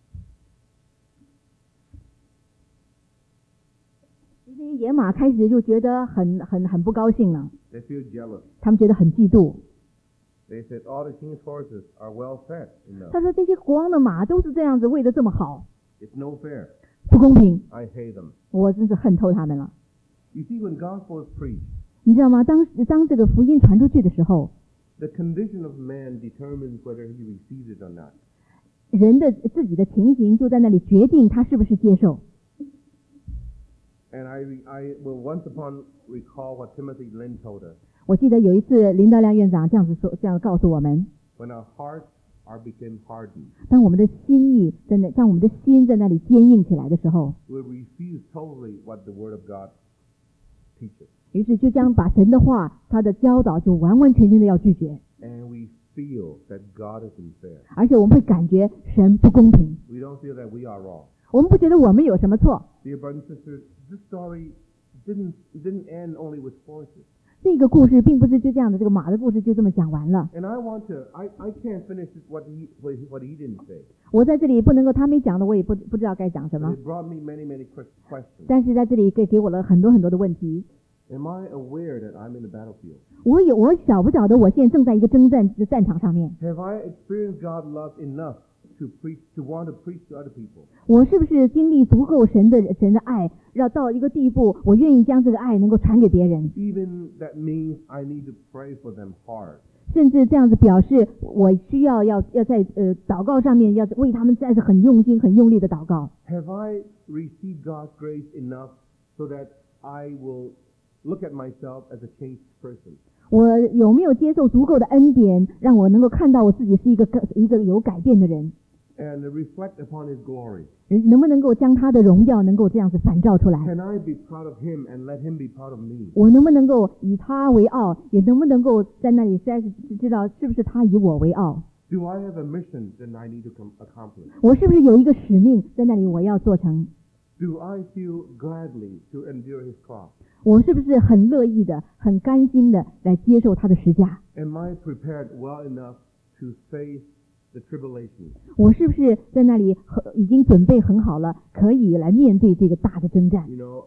Speaker 2: 这些野马开始就觉得很不高兴了。
Speaker 1: They feel jealous.
Speaker 2: 他们觉得很嫉妒。
Speaker 1: They said, all the king's horses are well fed enough.
Speaker 2: 他说这些国王的马都是这样子喂得这么好，
Speaker 1: It's no fair.
Speaker 2: 不公平，
Speaker 1: I hate them.
Speaker 2: 我真是恨透他们了。
Speaker 1: You see, when gospel is preached,
Speaker 2: 你知道吗？当这个福音传出去的时候，
Speaker 1: the condition of man determines whether he receives it or not.
Speaker 2: 人的自己的情形就在那里决定他是不是接受。
Speaker 1: And I will once upon recall what Timothy Lin told us.
Speaker 2: 我记得有一次林道亮院长这样告诉我们，
Speaker 1: When our hearts become hardened,
Speaker 2: 当我们的心在那里坚硬起来的时候，
Speaker 1: we refuse totally what the Word of God teaches.
Speaker 2: 于是就将把神的话他的教导就完完全全的要拒绝，
Speaker 1: And we feel that God is unfair.
Speaker 2: 而且我们会感觉神不公平，
Speaker 1: We don't feel that we are wrong.
Speaker 2: 我们不觉得我们有什么错。
Speaker 1: Dear brothers and sisters, this story didn't end only with horses.
Speaker 2: 这个故事并不是就这样的，这个马的故事就这么讲完了。
Speaker 1: And I can't finish what he didn't say.
Speaker 2: 我在这里不能够，他没讲的我也不知道该讲什
Speaker 1: But
Speaker 2: 么。
Speaker 1: it brought me many questions.
Speaker 2: 但是在这里给我了很多很多的问题。
Speaker 1: Am I aware that I'm in the battlefield?
Speaker 2: 我晓不晓得我现在正在一个战场上面？
Speaker 1: Have I experienced God's love enough to want to preach to other people?
Speaker 2: 我是不是经历足够神的爱，要到一个地步，我愿意将这个爱能够传给别人？
Speaker 1: Even that means I need to pray for them hard.
Speaker 2: 甚至这样子表示，我需要在祷告上面要为他们再次很用心、很用力的祷告。
Speaker 1: Have I received God's grace enough so that I will look at myself as a changed person?
Speaker 2: 我有没有接受足够的恩典，让我能够看到我自己是一个有改变的人？
Speaker 1: and reflect upon His glory?
Speaker 2: 能不能够将他的荣耀能够这样子反照出来？
Speaker 1: Can I be proud of Him and let Him be proud of me?
Speaker 2: 我能不能够以他为傲，也能不能够在那里知道是不是他以我为傲？
Speaker 1: Do I have a mission that I need to accomplish?
Speaker 2: 我是不是有一个使命在那里我要做成？
Speaker 1: Do I feel gladly to endure His cross?
Speaker 2: 我是不是很乐意的、很甘心的来接受他的十架？
Speaker 1: Am I prepared well enough to face the tribulation?
Speaker 2: 我是不是在那里已经准备很好了，可以来面对这个大的征战？
Speaker 1: You know,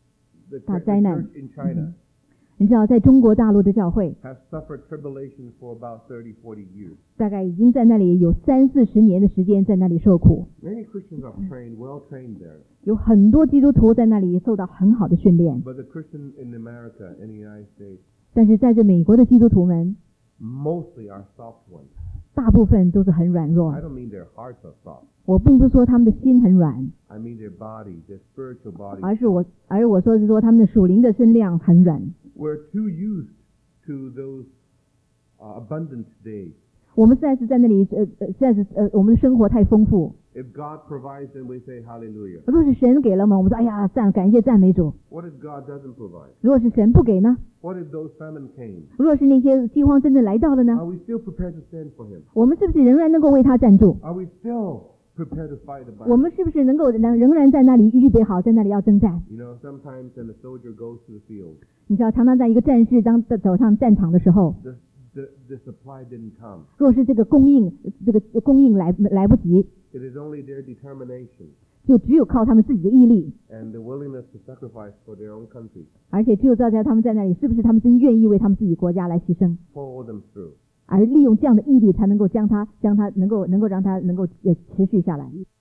Speaker 1: the
Speaker 2: 大灾难。
Speaker 1: church in China
Speaker 2: 你知道，在中国大陆的教会
Speaker 1: has suffered tribulation for about 30, 40 years.
Speaker 2: 大概已经在那里有30-40年的时间在那里受苦，
Speaker 1: Many Christians are trained, well trained there.
Speaker 2: 有很多基督徒在那里受到很好的训练。
Speaker 1: But the Christians in America, in the United States,
Speaker 2: 但是在这美国的基督徒们，
Speaker 1: mostly are soft ones.
Speaker 2: 大部分都是很软弱
Speaker 1: I。don't mean their hearts are soft.
Speaker 2: 我并不是说他们的心很软，
Speaker 1: I mean their bodies, their spiritual bodies.
Speaker 2: 而我说是说他们的属灵的身量很软。
Speaker 1: We're too used to those abundant days.
Speaker 2: 我们实在是在那里我们的生活太丰富。
Speaker 1: If God provides, then we say hallelujah.
Speaker 2: 若是神给了我们，我们说哎呀感谢赞美主。
Speaker 1: What if God doesn't provide?
Speaker 2: 如果是神不给呢？
Speaker 1: What if those famine came?
Speaker 2: 如果是那些饥荒真正来到了呢？
Speaker 1: Are we still prepared to stand for Him?
Speaker 2: 我们是不是仍然能够为他站住？
Speaker 1: Are we still prepared to fight the
Speaker 2: 我
Speaker 1: battle?
Speaker 2: 们是不是仍然在那里预备好，在那里要征战？
Speaker 1: You know, sometimes when a soldier goes to the field,
Speaker 2: 你知道，常常在一个战士走上战场的时候，
Speaker 1: the supply didn't come.
Speaker 2: 若是这个供应来不及，
Speaker 1: It is only their determination
Speaker 2: 就只有靠他们自己的毅力，
Speaker 1: and the willingness to sacrifice for their own country
Speaker 2: 而且只有照在他们在那里，是不是他们真愿意为他们自己国家来牺牲？
Speaker 1: pull them through.
Speaker 2: 而利用这样的毅力，才能够将他能够让他能够持续下来。